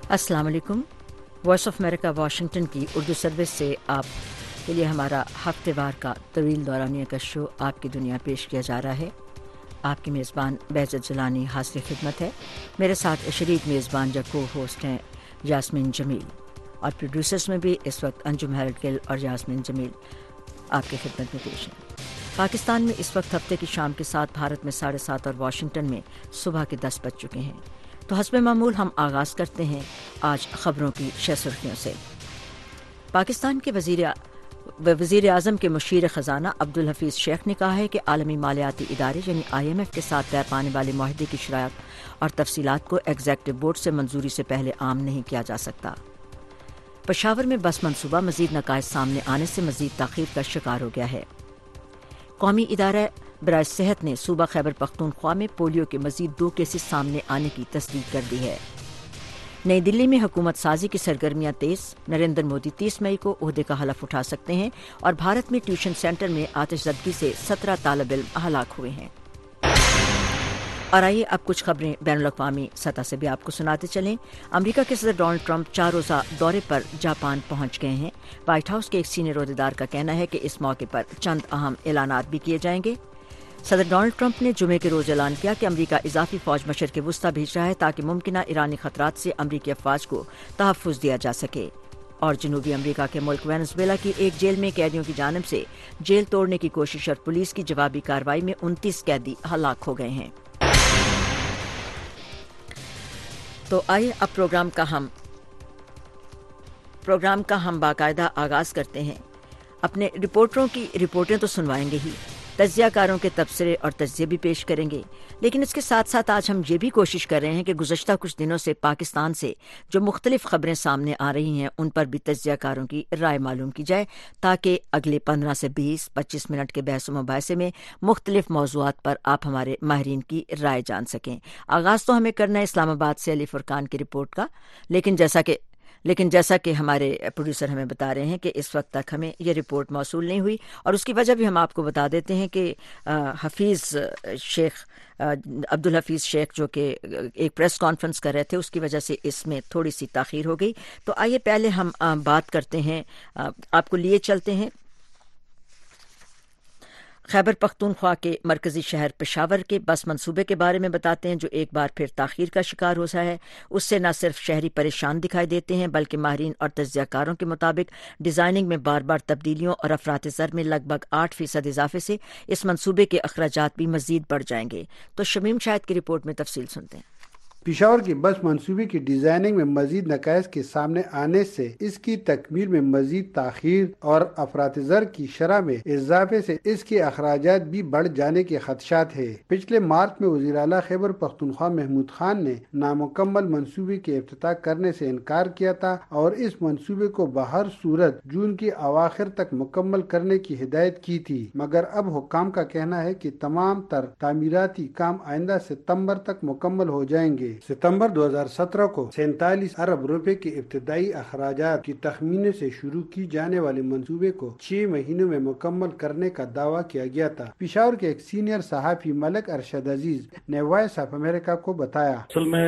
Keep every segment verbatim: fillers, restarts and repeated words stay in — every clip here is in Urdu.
अस्सलाम वालेकुम। वॉइस ऑफ अमेरिका वाशिंगटन की उर्दू सर्विस से आप के लिए हमारा हफ्तेवार का तवील दौरानिया का शो आपकी दुनिया पेश किया जा रहा है। आपकी मेज़बान बेहज़त जलानी हाज़िर खिदमत है। मेरे साथ शरीक मेज़बान या को होस्ट हैं यास्मीन जमील, और प्रोड्यूसर्स में भी इस वक्त अंजुम हैरल्ड गिल और यास्मीन जमील आपकी खिदमत में पेश हैं। पाकिस्तान में इस वक्त हफ्ते की शाम के साथ, भारत में साढ़े सात और वाशिंगटन में सुबह के दस बज चुके हैं। तो हस्बे मामूल हम आगाज़ करते हैं आज ख़बरों की शह सुर्खियों से। पाकिस्तान के वज़ीर वज़ीर आज़म के मुशीर ख़ज़ाना अब्दुल हफीज़ शेख ने कहा है कि आलमी मालियाती इदारे यानी आई एम एफ के साथ तय पाने वाले माहदे की शराइत और तफसीलात को एग्जेक्टिव बोर्ड से मंजूरी से पहले आम नहीं किया जा सकता। पेशावर में बस मनसूबा मज़ीद नकाइस सामने आने से मज़ीद ताख़ीर का शिकार हो गया है। कौमी इदारा बराए सेहत ने सूबा खैबर पख्तूनख्वा में पोलियो के मज़ीद दो केसेस सामने आने की तस्दीक कर दी है। नई दिल्ली में हुकूमत साजी की सरगर्मियां तेज, नरेंद्र मोदी तीस मई को ओहदे का हलफ उठा सकते हैं, और भारत में ट्यूशन सेंटर में आतिशज़दगी से सत्रह तालिब इल्म हलाक हुए हैं। और आइए अब कुछ खबरें बैनुल-अक़वामी सतह से भी आपको सुनाते चलें। अमेरिका के सदर डोनाल्ड ट्रंप चार रोज़ा दौरे पर जापान पहुंच गए हैं। व्हाइट हाउस के एक सीनियर ओहदेदार का कहना है कि इस मौके पर चंद अहम ऐलानात भी किए जाएंगे। सदर डोनाल्ड ट्रंप ने जुमे के रोज ऐलान किया कि अमरीका इजाफी फौज मशरक़ वुस्ता भेज रहा है ताकि मुमकिना ईरानी खतरात से अमरीकी अफवाज को तहफ़्फ़ुज़ दिया जा सके। और जनूबी अमरीका के मुल्क वेनेज़ुएला की एक जेल में कैदियों की जानिब से जेल तोड़ने की कोशिश और पुलिस की जवाबी कार्रवाई में उनतीस कैदी हलाक हो गए हैं। तो आइए अब प्रोग्राम का हम प्रोग्राम का हम बाकायदा आगाज़ करते हैं। अपने रिपोर्टरों की रिपोर्टें तो सुनवाएंगे ही, तज्ज़ियाकारों के तबसरे और तज्ज़िये भी पेश करेंगे, लेकिन इसके साथ साथ आज हम ये भी कोशिश कर रहे हैं कि गुज़श्ता कुछ दिनों से पाकिस्तान से जो मुख्तलिफ खबरें सामने आ रही हैं उन पर भी तज्ज़ियाकारों की राय मालूम की जाए, ताकि अगले पंद्रह से बीस पच्चीस मिनट के बहस मुबाहिसे में मुख्तलिफ मौज़ूआत पर आप हमारे माहिरीन की राय जान सकें। आगाज़ तो हमें करना है इस्लामाबाद से अली फुरकान की रिपोर्ट का, लेकिन जैसा कि लेकिन जैसा कि हमारे प्रोड्यूसर हमें बता रहे हैं कि इस वक्त तक हमें ये रिपोर्ट मौसूल नहीं हुई, और उसकी वजह भी हम आपको बता देते हैं कि हफीज़ शेख अब्दुल हफीज़ शेख जो कि एक प्रेस कॉन्फ्रेंस कर रहे थे, उसकी वजह से इसमें थोड़ी सी ताख़ीर हो गई। तो आइए पहले हम बात करते हैं, आपको लिए चलते हैं खैबर पख्तूनख्वा के मरकज़ी शहर पेशावर के बस मंसूबे के बारे में बताते हैं, जो एक बार फिर ताख़ीर का शिकार हो रहा है। उससे न सिर्फ शहरी परेशान दिखाई देते हैं, बल्कि माहिरीन और तज्ज़ियाकारों के मुताबिक डिज़ाइनिंग में बार बार तब्दीलियों और अफरात ज़र में लगभग आठ फीसद इजाफे से इस मंसूबे के अखराजात भी मज़ीद बढ़ जाएंगे। तो शमीम शाहिद की रिपोर्ट में तफसील सुनते हैं। पेशावर की बस मंसूबे की डिजाइनिंग में मजीद नकाइस के सामने आने से इसकी तकमील में मजीद ताखीर और अफरात ज़र की शरह में इजाफे से इसके अखराजात भी बढ़ जाने के खदशात है। पिछले मार्च में वज़ीर आला खैबर पख्तूनख्वा महमूद खान ने नामुकम्मल मंसूबे के इफ्तिताह करने से इनकार किया था और इस मंसूबे को बहर सूरत जून के अवाखिर तक मुकम्मल करने की हिदायत की थी, मगर अब हुक्काम का कहना है कि तमाम तर तामीराती काम आइंदा सितम्बर तक मुकम्मल हो जाएंगे। सितंबर दो हज़ार सत्रह को सैंतालीस अरब रुपए के इब्तदाई अखराजात की तखमीने से शुरू की जाने वाले मंसूबे को छह महीनों में मुकम्मल करने का दावा किया गया था। पेशावर के एक सीनियर सहाफी मलिक अरशद अजीज ने वॉइस ऑफ अमेरिका को बताया, असल में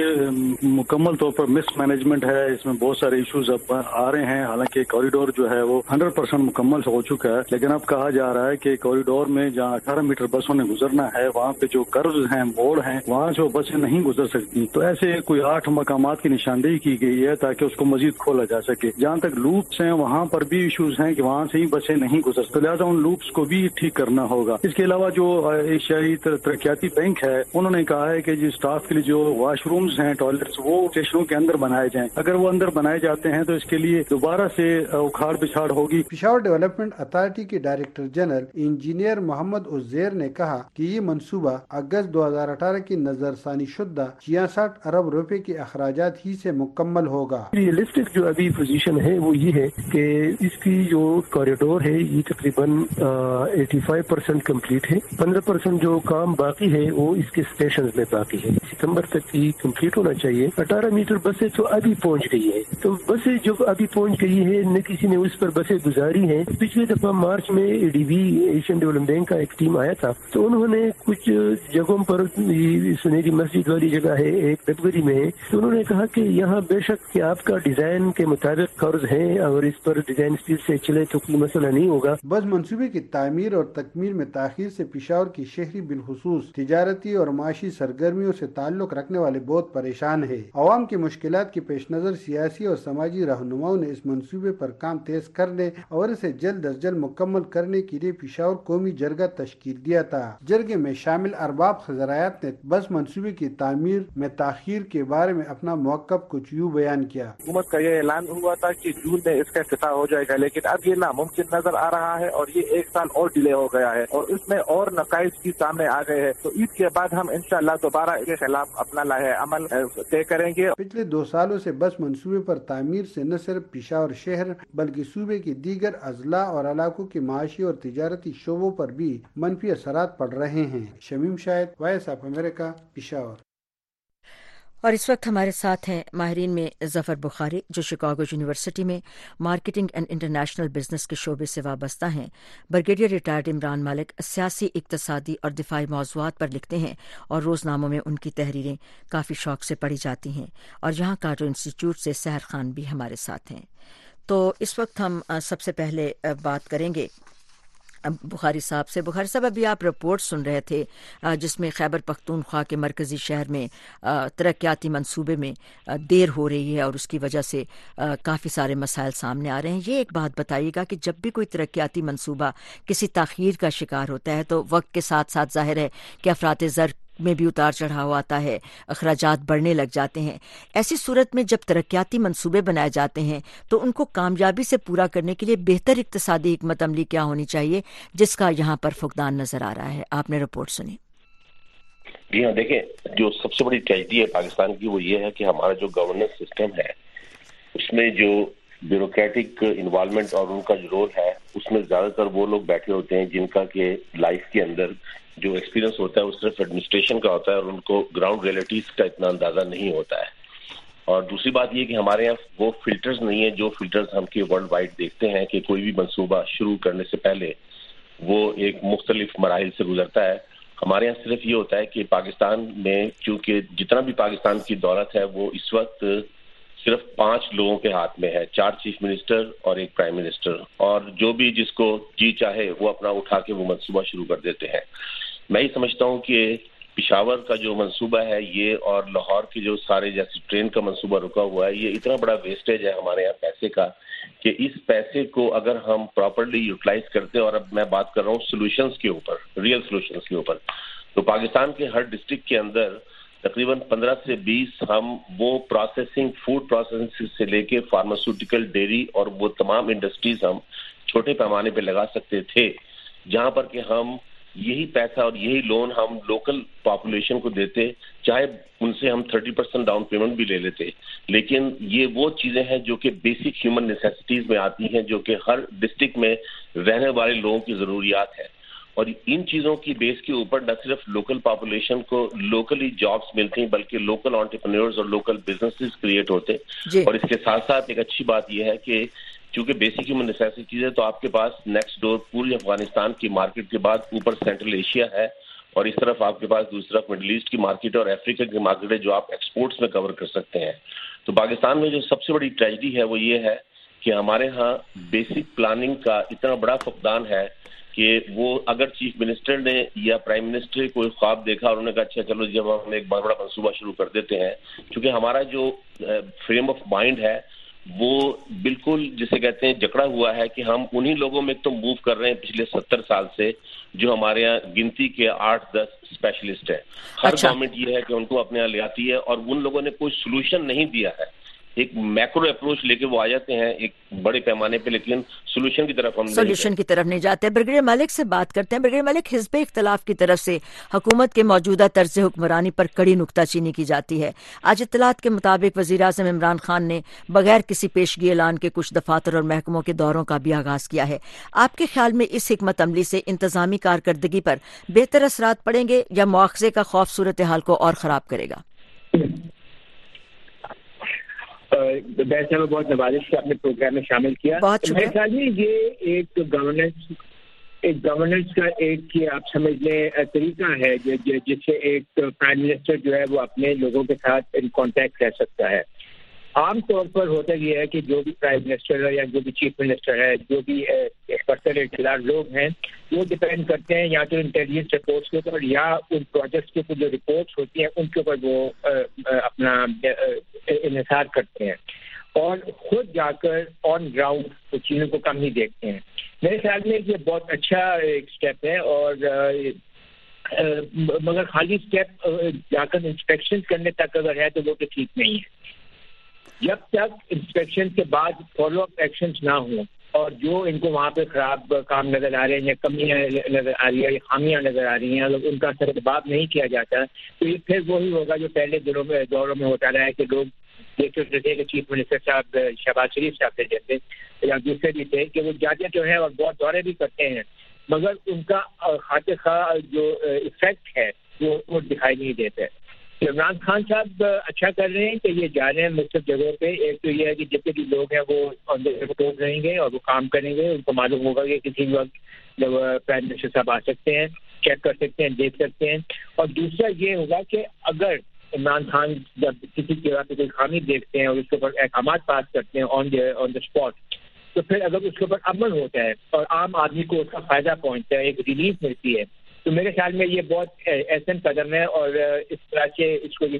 ये मुकम्मल तौर पर मिस मैनेजमेंट है, इसमें बहुत सारे इशूज अब आ रहे हैं। हालांकि कॉरिडोर जो है वो हंड्रेड परसेंट मुकम्मल हो चुका है, लेकिन अब कहा जा रहा है कि कॉरिडोर में जहाँ अठारह मीटर बसों ने गुजरना है, वहाँ पे जो कर्व्स हैं, मोड़ हैं, वहाँ जो बसें नहीं गुजर सकती, तो ऐसे कोई आठ मकामात की निशानदेही की गई है ताकि उसको मजीद खोला जा सके। जहाँ तक लूप्स हैं वहाँ पर भी इश्यूज हैं कि वहाँ से ही बसें नहीं गुजर सकती, लिहाजा उन लूप्स को भी ठीक करना होगा। इसके अलावा जो एशियाई तरक्याती बैंक है, उन्होंने कहा है कि जो स्टाफ के लिए जो वॉशरूम्स हैं, टॉयलेट्स, वो स्टेशनों के अंदर बनाए जाएं। अगर वो अंदर बनाए जाते हैं तो इसके लिए दोबारा से उखाड़ पिछाड़ होगी। पेशावर डेवलपमेंट अथॉरिटी के director general engineer Mohammad Uzair ने कहा कि ये मंसूबा अगस्त दो हजार अठारह की नजरसानी शुदा छियासठ अरब रुपए के अखराजात ही से मुकम्मल होगा। रियलिस्टिक जो अभी पोजीशन है वो ये है कि इसकी जो कॉरिडोर है ये तकरीबन पचासी परसेंट कम्प्लीट है। पंद्रह परसेंट जो काम बाकी है वो इसके स्टेशन में बाकी है। सितंबर तक ही कम्प्लीट होना चाहिए। अठारह मीटर बसें तो अभी पहुंच गई है, तो बसें जो अभी पहुंच गई है न किसी ने उस पर बसें गुजारी हैं। पिछले दफा मार्च में एडीबी एशियन डेवलपमेंट बैंक का एक टीम आया था, तो उन्होंने कुछ जगहों पर सुनहरी मस्जिद वाली जगह کیا ہے ایک فیبروری میں، تو انہوں نے کہا کہ یہاں بے شک کہ آپ کا ڈیزائن کے مطابق قرض ہیں اور اس پر ڈیزائن اسپیڈ سے چلے تو کوئی مسئلہ نہیں ہوگا۔ بس منصوبے کی تعمیر اور تکمیل میں تاخیر سے پشاور کی شہری بالخصوص تجارتی اور معاشی سرگرمیوں سے تعلق رکھنے والے بہت پریشان ہے۔ عوام کی مشکلات کے پیش نظر سیاسی اور سماجی رہنماؤں نے اس منصوبے پر کام تیز کرنے اور اسے جلد از جلد مکمل کرنے کے لیے پشاور قومی جرگہ تشکیل دیا تھا۔ جرگے میں شامل ارباب خزرایات نے بس منصوبے کی تعمیر میں تاخیر کے بارے میں اپنا موقف کچھ یوں بیان کیا۔ حکومت کا یہ اعلان ہوا تھا کہ جون میں اس کا افتتاح ہو جائے گا، لیکن اب یہ ناممکن نظر آ رہا ہے اور یہ ایک سال اور ڈیلے ہو گیا ہے اور اس میں اور نقائص بھی سامنے آ گئے ہیں۔ تو عید کے بعد ہم انشاءاللہ دوبارہ اس کے خلاف اپنا لاہے عمل طے کریں گے۔ پچھلے دو سالوں سے بس منصوبے پر تعمیر سے نہ صرف پشاور شہر بلکہ صوبے کے دیگر اضلاع اور علاقوں کے معاشی اور تجارتی شعبوں پر بھی منفی اثرات پڑ رہے ہیں۔ Shamim Shahid, voice of America, Peshawar. اور اس وقت ہمارے ساتھ ہیں ماہرین میں ظفر بخاری، جو شکاگو یونیورسٹی میں مارکیٹنگ اینڈ انٹرنیشنل بزنس کے شعبے سے وابستہ ہیں، بریگیڈیئر ریٹائرڈ عمران ملک سیاسی، اقتصادی اور دفاعی موضوعات پر لکھتے ہیں اور روزناموں میں ان کی تحریریں کافی شوق سے پڑھی جاتی ہیں، اور یہاں کارٹو انسٹیٹیوٹ سے سحر خان بھی ہمارے ساتھ ہیں۔ تو اس وقت ہم سب سے پہلے بات کریں گے بخاری صاحب سے۔ بخاری صاحب، ابھی آپ رپورٹ سن رہے تھے جس میں خیبر پختونخوا کے مرکزی شہر میں ترقیاتی منصوبے میں دیر ہو رہی ہے اور اس کی وجہ سے کافی سارے مسائل سامنے آ رہے ہیں۔ یہ ایک بات بتائیے گا کہ جب بھی کوئی ترقیاتی منصوبہ کسی تاخیر کا شکار ہوتا ہے تو وقت کے ساتھ ساتھ ظاہر ہے کہ افراط زر میں بھی اتار چڑھاؤ آتا ہے، اخراجات بڑھنے لگ جاتے ہیں۔ ایسی صورت میں جب ترقیاتی منصوبے بنائے جاتے ہیں تو ان کو کامیابی سے پورا کرنے کے لیے بہتر اقتصادی حکمت عملی کیا ہونی چاہیے، جس کا یہاں پر فقدان نظر آ رہا ہے؟ آپ نے رپورٹ سنی۔ جی ہاں، دیکھیں، جو سب سے بڑی ٹریجڈی ہے پاکستان کی وہ یہ ہے کہ ہمارا جو گورننس سسٹم ہے اس میں جو بیوروکریٹک انوالومنٹ اور ان کا جو رول ہے اس میں زیادہ تر وہ لوگ بیٹھے ہوتے ہیں جن کا کہ لائف کے اندر جو ایکسپیرینس ہوتا ہے وہ صرف ایڈمنسٹریشن کا ہوتا ہے اور ان کو گراؤنڈ ریئلٹیز کا اتنا اندازہ نہیں ہوتا ہے۔ اور دوسری بات یہ کہ ہمارے یہاں وہ فلٹرز نہیں ہیں جو فلٹرز ہم کے ورلڈ وائڈ دیکھتے ہیں کہ کوئی بھی منصوبہ شروع کرنے سے پہلے وہ ایک مختلف مراحل سے گزرتا ہے۔ ہمارے یہاں صرف یہ ہوتا ہے کہ پاکستان میں چونکہ جتنا بھی پاکستان کی دولت ہے وہ اس وقت صرف پانچ لوگوں کے ہاتھ میں ہے، چار چیف منسٹر اور ایک پرائم منسٹر، اور جو بھی جس کو جی چاہے وہ اپنا اٹھا کے وہ منصوبہ شروع کر دیتے ہیں۔ میں یہ سمجھتا ہوں کہ پشاور کا جو منصوبہ ہے یہ اور لاہور کے جو سارے جیسے ٹرین کا منصوبہ رکا ہوا ہے، یہ اتنا بڑا ویسٹیج ہے ہمارے یہاں پیسے کا کہ اس پیسے کو اگر ہم پراپرلی یوٹیلائز کرتے ہیں، اور اب میں بات کر رہا ہوں سولوشنز کے اوپر، ریئل سولوشنز کے اوپر، تو پاکستان کے ہر ڈسٹرکٹ کے اندر تقریباً پندرہ سے بیس ہم وہ پروسیسنگ، فوڈ پروسیسنگ سے لے کے فارماسیوٹیکل، ڈیری اور وہ تمام انڈسٹریز ہم چھوٹے پیمانے پہ لگا سکتے تھے، جہاں پر کہ ہم یہی پیسہ اور یہی لون ہم لوکل پاپولیشن کو دیتے، چاہے ان سے ہم تھرٹی پرسینٹ ڈاؤن پیمنٹ بھی لے لیتے، لیکن یہ وہ چیزیں ہیں جو کہ بیسک ہیومن نیسیسٹیز میں آتی ہیں، جو کہ ہر ڈسٹرکٹ میں رہنے والے لوگوں کی ضروریات ہیں، اور ان چیزوں کی بیس کے اوپر نہ صرف لوکل پاپولیشن کو لوکلی جابس ملتی ہیں بلکہ لوکل انٹرپرینورز اور لوکل بزنسز کریٹ ہوتے، اور اس کے ساتھ ساتھ ایک اچھی بات یہ ہے کہ چونکہ بیسک ہیومن نیسیسٹیز ہے تو آپ کے پاس نیکسٹ ڈور پوری افغانستان کی مارکیٹ کے بعد اوپر سینٹرل ایشیا ہے، اور اس طرف آپ کے پاس دوسری طرف مڈل ایسٹ کی مارکیٹ اور افریقہ کی مارکیٹ ہے جو آپ ایکسپورٹس میں کور کر سکتے ہیں۔ تو پاکستان میں جو سب سے بڑی ٹریجڈی ہے وہ یہ ہے کہ ہمارے ہاں بیسک پلاننگ کا اتنا بڑا فقدان ہے کہ وہ اگر چیف منسٹر نے یا پرائم منسٹر کوئی خواب دیکھا اور انہوں نے کہا اچھا چلو جب ہم ایک بہت بڑا منصوبہ شروع کر دیتے ہیں، کیونکہ ہمارا جو فریم آف مائنڈ ہے وہ بالکل جسے کہتے ہیں جکڑا ہوا ہے کہ ہم انہی لوگوں میں تو موو کر رہے ہیں پچھلے ستر سال سے جو ہمارے یہاں گنتی کے آٹھ دس اسپیشلسٹ ہیں۔ ہر گورنمنٹ یہ ہے کہ ان کو اپنے یہاں لے آتی ہے اور ان لوگوں نے کوئی سولوشن نہیں دیا ہے، ایک میکرو اپروچ لے کے وہ آ جاتے ہیں ایک بڑے پیمانے پہ، لیکن سولوشن کی طرف ہم سولوشن کی طرف نہیں جاتے۔ بریگیڈیئر ملک سے بات کرتے ہیں۔ بریگیڈیئر ملک، حزب اختلاف کی طرف سے حکومت کے موجودہ طرز حکمرانی پر کڑی نکتہ چینی کی جاتی ہے۔ آج اطلاعات کے مطابق وزیر اعظم عمران خان نے بغیر کسی پیشگی اعلان کے کچھ دفاتر اور محکموں کے دوروں کا بھی آغاز کیا ہے۔ آپ کے خیال میں اس حکمت عملی سے انتظامی کارکردگی پر بہتر اثرات پڑیں گے یا مواخذے کا خوف صورتحال کو اور خراب کرے گا؟ ویسے میں بہت نوازش سے اپنے پروگرام میں شامل کیا۔ بہت شکریہ۔ میرے خیال میں یہ ایک گورننس ایک گورننس کا ایک یہ آپ سمجھ لیں طریقہ ہے جس سے ایک پرائم منسٹر جو ہے وہ اپنے لوگوں کے ساتھ ان کانٹیکٹ رہ سکتا ہے. عام طور پر ہوتا یہ ہے کہ جو بھی پرائم منسٹر ہے یا جو بھی چیف منسٹر ہے, جو بھی پرسنل اطلاع لوگ ہیں, وہ ڈپینڈ کرتے ہیں یا تو انٹیلیجنس رپورٹس کے اوپر یا ان پروجیکٹس کے اوپر جو رپورٹس ہوتی ہیں ان کے اوپر وہ اپنا انحصار کرتے ہیں اور خود جا کر آن گراؤنڈ چیزوں کو کم ہی دیکھتے ہیں. میرے خیال میں یہ بہت اچھا ایک اسٹیپ ہے, اور مگر خالی اسٹیپ جا کر انسپیکشن کرنے تک اگر ہے تو وہ تو ٹھیک نہیں ہے. جب تک انسپیکشن کے بعد فالو اپ ایکشنز نہ ہوں اور جو ان کو وہاں پہ خراب کام نظر آ رہے ہیں یا کمیاں نظر آ رہی ہیں یا خامیاں نظر آ رہی ہیں, اگر ان کا سرباب نہیں کیا جاتا تو یہ پھر وہی ہوگا جو پہلے دنوں میں دوروں میں ہوتا رہا ہے کہ لوگ دیکھتے ہوتے تھے کہ چیف منسٹر صاحب شہباز شریف صاحب تھے جیسے یا دوسرے بھی تھے کہ وہ جاتے جو ہیں اور بہت دورے بھی کرتے ہیں, مگر ان کا خاطر خواہ جو افیکٹ ہے وہ وہ دکھائی نہیں دیتا. عمران خان صاحب اچھا کر رہے ہیں کہ یہ جا رہے ہیں مختلف جگہوں پہ. ایک تو یہ ہے کہ جتنے بھی لوگ ہیں وہ آن دا رپورٹ رہیں گے اور وہ کام کریں گے, ان کو معلوم ہوگا کہ کسی بھی وقت جب پرائم منسٹر صاحب آ سکتے ہیں, چیک کر سکتے ہیں, دیکھ سکتے ہیں. اور دوسرا یہ ہوگا کہ اگر عمران خان جب کسی جگہ پہ کوئی خامی دیکھتے ہیں اور اس کے اوپر احکامات پاس کرتے ہیں آن دا آن دا اسپاٹ, تو پھر اگر اس کے اوپر عمل ہوتا ہے اور عام آدمی کو اس کا فائدہ پہنچتا ہے, ایک ریلیف ملتی ہے, تو میرے خیال میں یہ بہت اہم قدم ہے اور اس طرح سے اس کو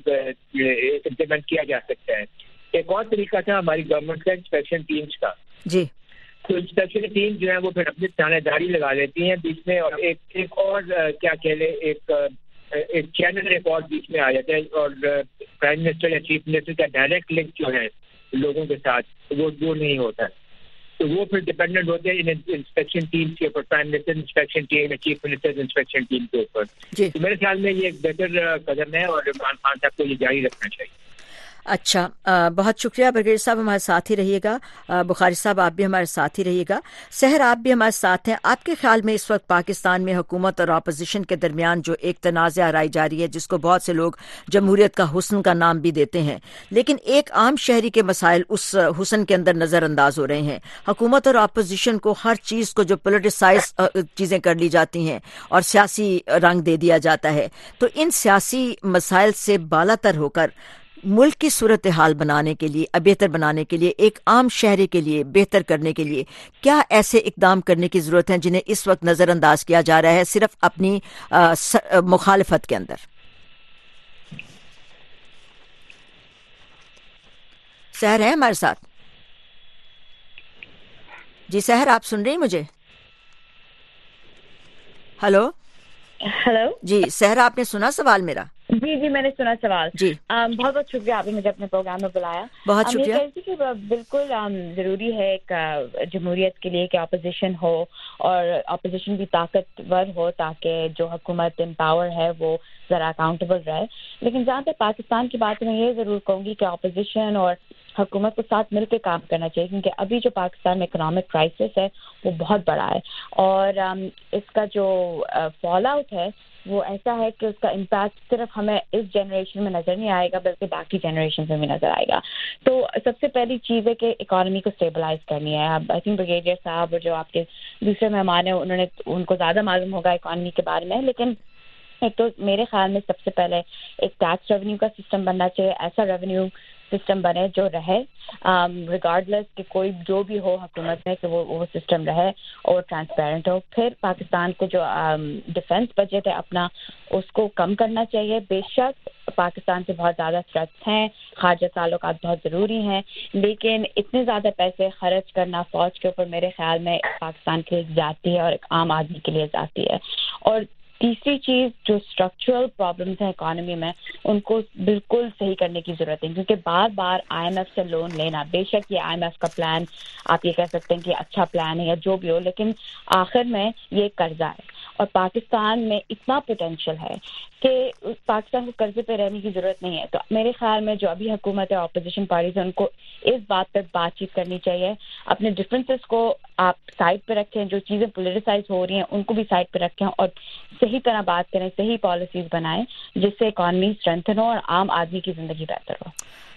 امپلیمنٹ کیا جا سکتا ہے. ایک اور طریقہ تھا ہماری گورنمنٹ کا انسپیکشن ٹیمز کا. جی, تو انسپیکشن ٹیم جو ہے وہ پھر اپنی تانے داری لگا لیتی ہیں بیچ میں, اور ایک ایک اور کیا کہہ لیں ایک ایک چینل ایک اور بیچ میں آ جاتا ہے, اور پرائم منسٹر یا چیف منسٹر کا ڈائریکٹ لنک جو ہے لوگوں کے ساتھ وہ وہ نہیں ہوتا ہے. تو وہ پھر ڈپینڈنٹ ہوتے ہیں انسپیکشن ٹیم کے اوپر, پرائم منسٹر انسپیکشن ٹیم یا چیف منسٹر انسپیکشن ٹیم کے اوپر. تو میرے خیال میں یہ ایک بہتر قدم ہے اور عمران خان صاحب کو یہ جاری رکھنا چاہیے. اچھا, بہت شکریہ برگیڈیئر صاحب, ہمارے ساتھ ہی رہیے گا. بخاری صاحب آپ بھی ہمارے ساتھ ہی رہیے گا. سحر آپ بھی ہمارے ساتھ ہیں. آپ کے خیال میں اس وقت پاکستان میں حکومت اور اپوزیشن کے درمیان جو ایک تنازع آرائی جاری ہے, جس کو بہت سے لوگ جمہوریت کا حسن کا نام بھی دیتے ہیں, لیکن ایک عام شہری کے مسائل اس حسن کے اندر نظر انداز ہو رہے ہیں. حکومت اور اپوزیشن کو ہر چیز کو جو پولیٹیسائز چیزیں کر لی جاتی ہیں اور سیاسی رنگ دے دیا جاتا ہے, تو ان سیاسی مسائل سے بالا تر ہو کر ملک کی صورتحال بنانے کے لیے, بہتر بنانے کے لیے, ایک عام شہری کے لیے بہتر کرنے کے لیے کیا ایسے اقدام کرنے کی ضرورت ہے جنہیں اس وقت نظر انداز کیا جا رہا ہے صرف اپنی مخالفت کے اندر؟ سحر ہے ہمارے ساتھ؟ جی سحر, آپ سن رہی ہیں مجھے؟ ہلو ہلو جی سحر, آپ نے سنا سوال میرا؟ جی جی میں نے سنا سوال. جی بہت بہت شکریہ, آپ نے مجھے اپنے پروگرام میں بلایا. بہت شکریہ. کہ بالکل ضروری ہے ایک جمہوریت کے لیے کہ اپوزیشن ہو اور اپوزیشن بھی طاقتور ہو تاکہ جو حکومت امپاور ہے وہ ذرا اکاؤنٹیبل رہے. لیکن جہاں تک پاکستان کی بات میں یہ ضرور کہوں گی کہ اپوزیشن اور حکومت کو ساتھ مل کے کام کرنا چاہیے, کیونکہ ابھی جو پاکستان میں اکنامک کرائسس ہے وہ بہت بڑا ہے, اور اس کا جو فال آؤٹ ہے وہ ایسا ہے کہ اس کا امپیکٹ صرف ہمیں اس جنریشن میں نظر نہیں آئے گا بلکہ باقی جنریشن میں بھی نظر آئے گا. تو سب سے پہلی چیز ہے کہ اکانومی کو اسٹیبلائز کرنی ہے. اب آئی تھنک بریگیڈیئر صاحب اور جو آپ کے دوسرے مہمان ہیں انہوں نے ان کو زیادہ معلوم ہوگا اکانومی کے بارے میں, لیکن ایک تو میرے خیال میں سب سے پہلے ایک ٹیکس ریونیو کا سسٹم بننا چاہیے, ایسا ریونیو سسٹم بنے جو رہے ریگارڈلیس کہ کوئی جو بھی ہو حکومت میں کہ وہ وہ سسٹم رہے اور ٹرانسپیرنٹ ہو. پھر پاکستان کو جو ڈیفینس بجٹ ہے اپنا اس کو کم کرنا چاہیے. بے شک پاکستان سے بہت زیادہ تھریٹس ہیں, خارجہ تعلقات بہت ضروری ہیں, لیکن اتنے زیادہ پیسے خرچ کرنا فوج کے اوپر میرے خیال میں پاکستان کے لیے ذاتی ہے اور ایک عام آدمی کے لیے ذاتی ہے. اور تیسری چیز جو اسٹرکچرل پرابلمس ہیں اکانومی میں ان کو بالکل صحیح کرنے کی ضرورت ہے, کیونکہ بار بار آئی ایم ایف سے لون لینا, بے شک یہ آئی ایم ایف کا پلان آپ یہ کہہ سکتے ہیں کہ اچھا پلان ہے یا جو بھی ہو, لیکن آخر میں یہ قرضہ ہے اور پاکستان میں اتنا پوٹینشیل ہے کہ پاکستان کو قرضے پہ رہنے کی ضرورت نہیں ہے. تو میرے خیال میں جو ابھی حکومت ہے اپوزیشن پارٹیز ہیں ان کو اس بات پہ بات چیت کرنی چاہیے, اپنے ڈفرینسز کو آپ سائڈ پہ رکھیں, جو چیزیں پولیٹیسائز ہو رہی ہیں ان کو بھی سائڈ پہ رکھیں اور صحیح طرح بات کریں, صحیح پالیسیز بنائیں جس سے اکانومی اسٹرینتھن ہو اور عام آدمی کی زندگی بہتر ہو.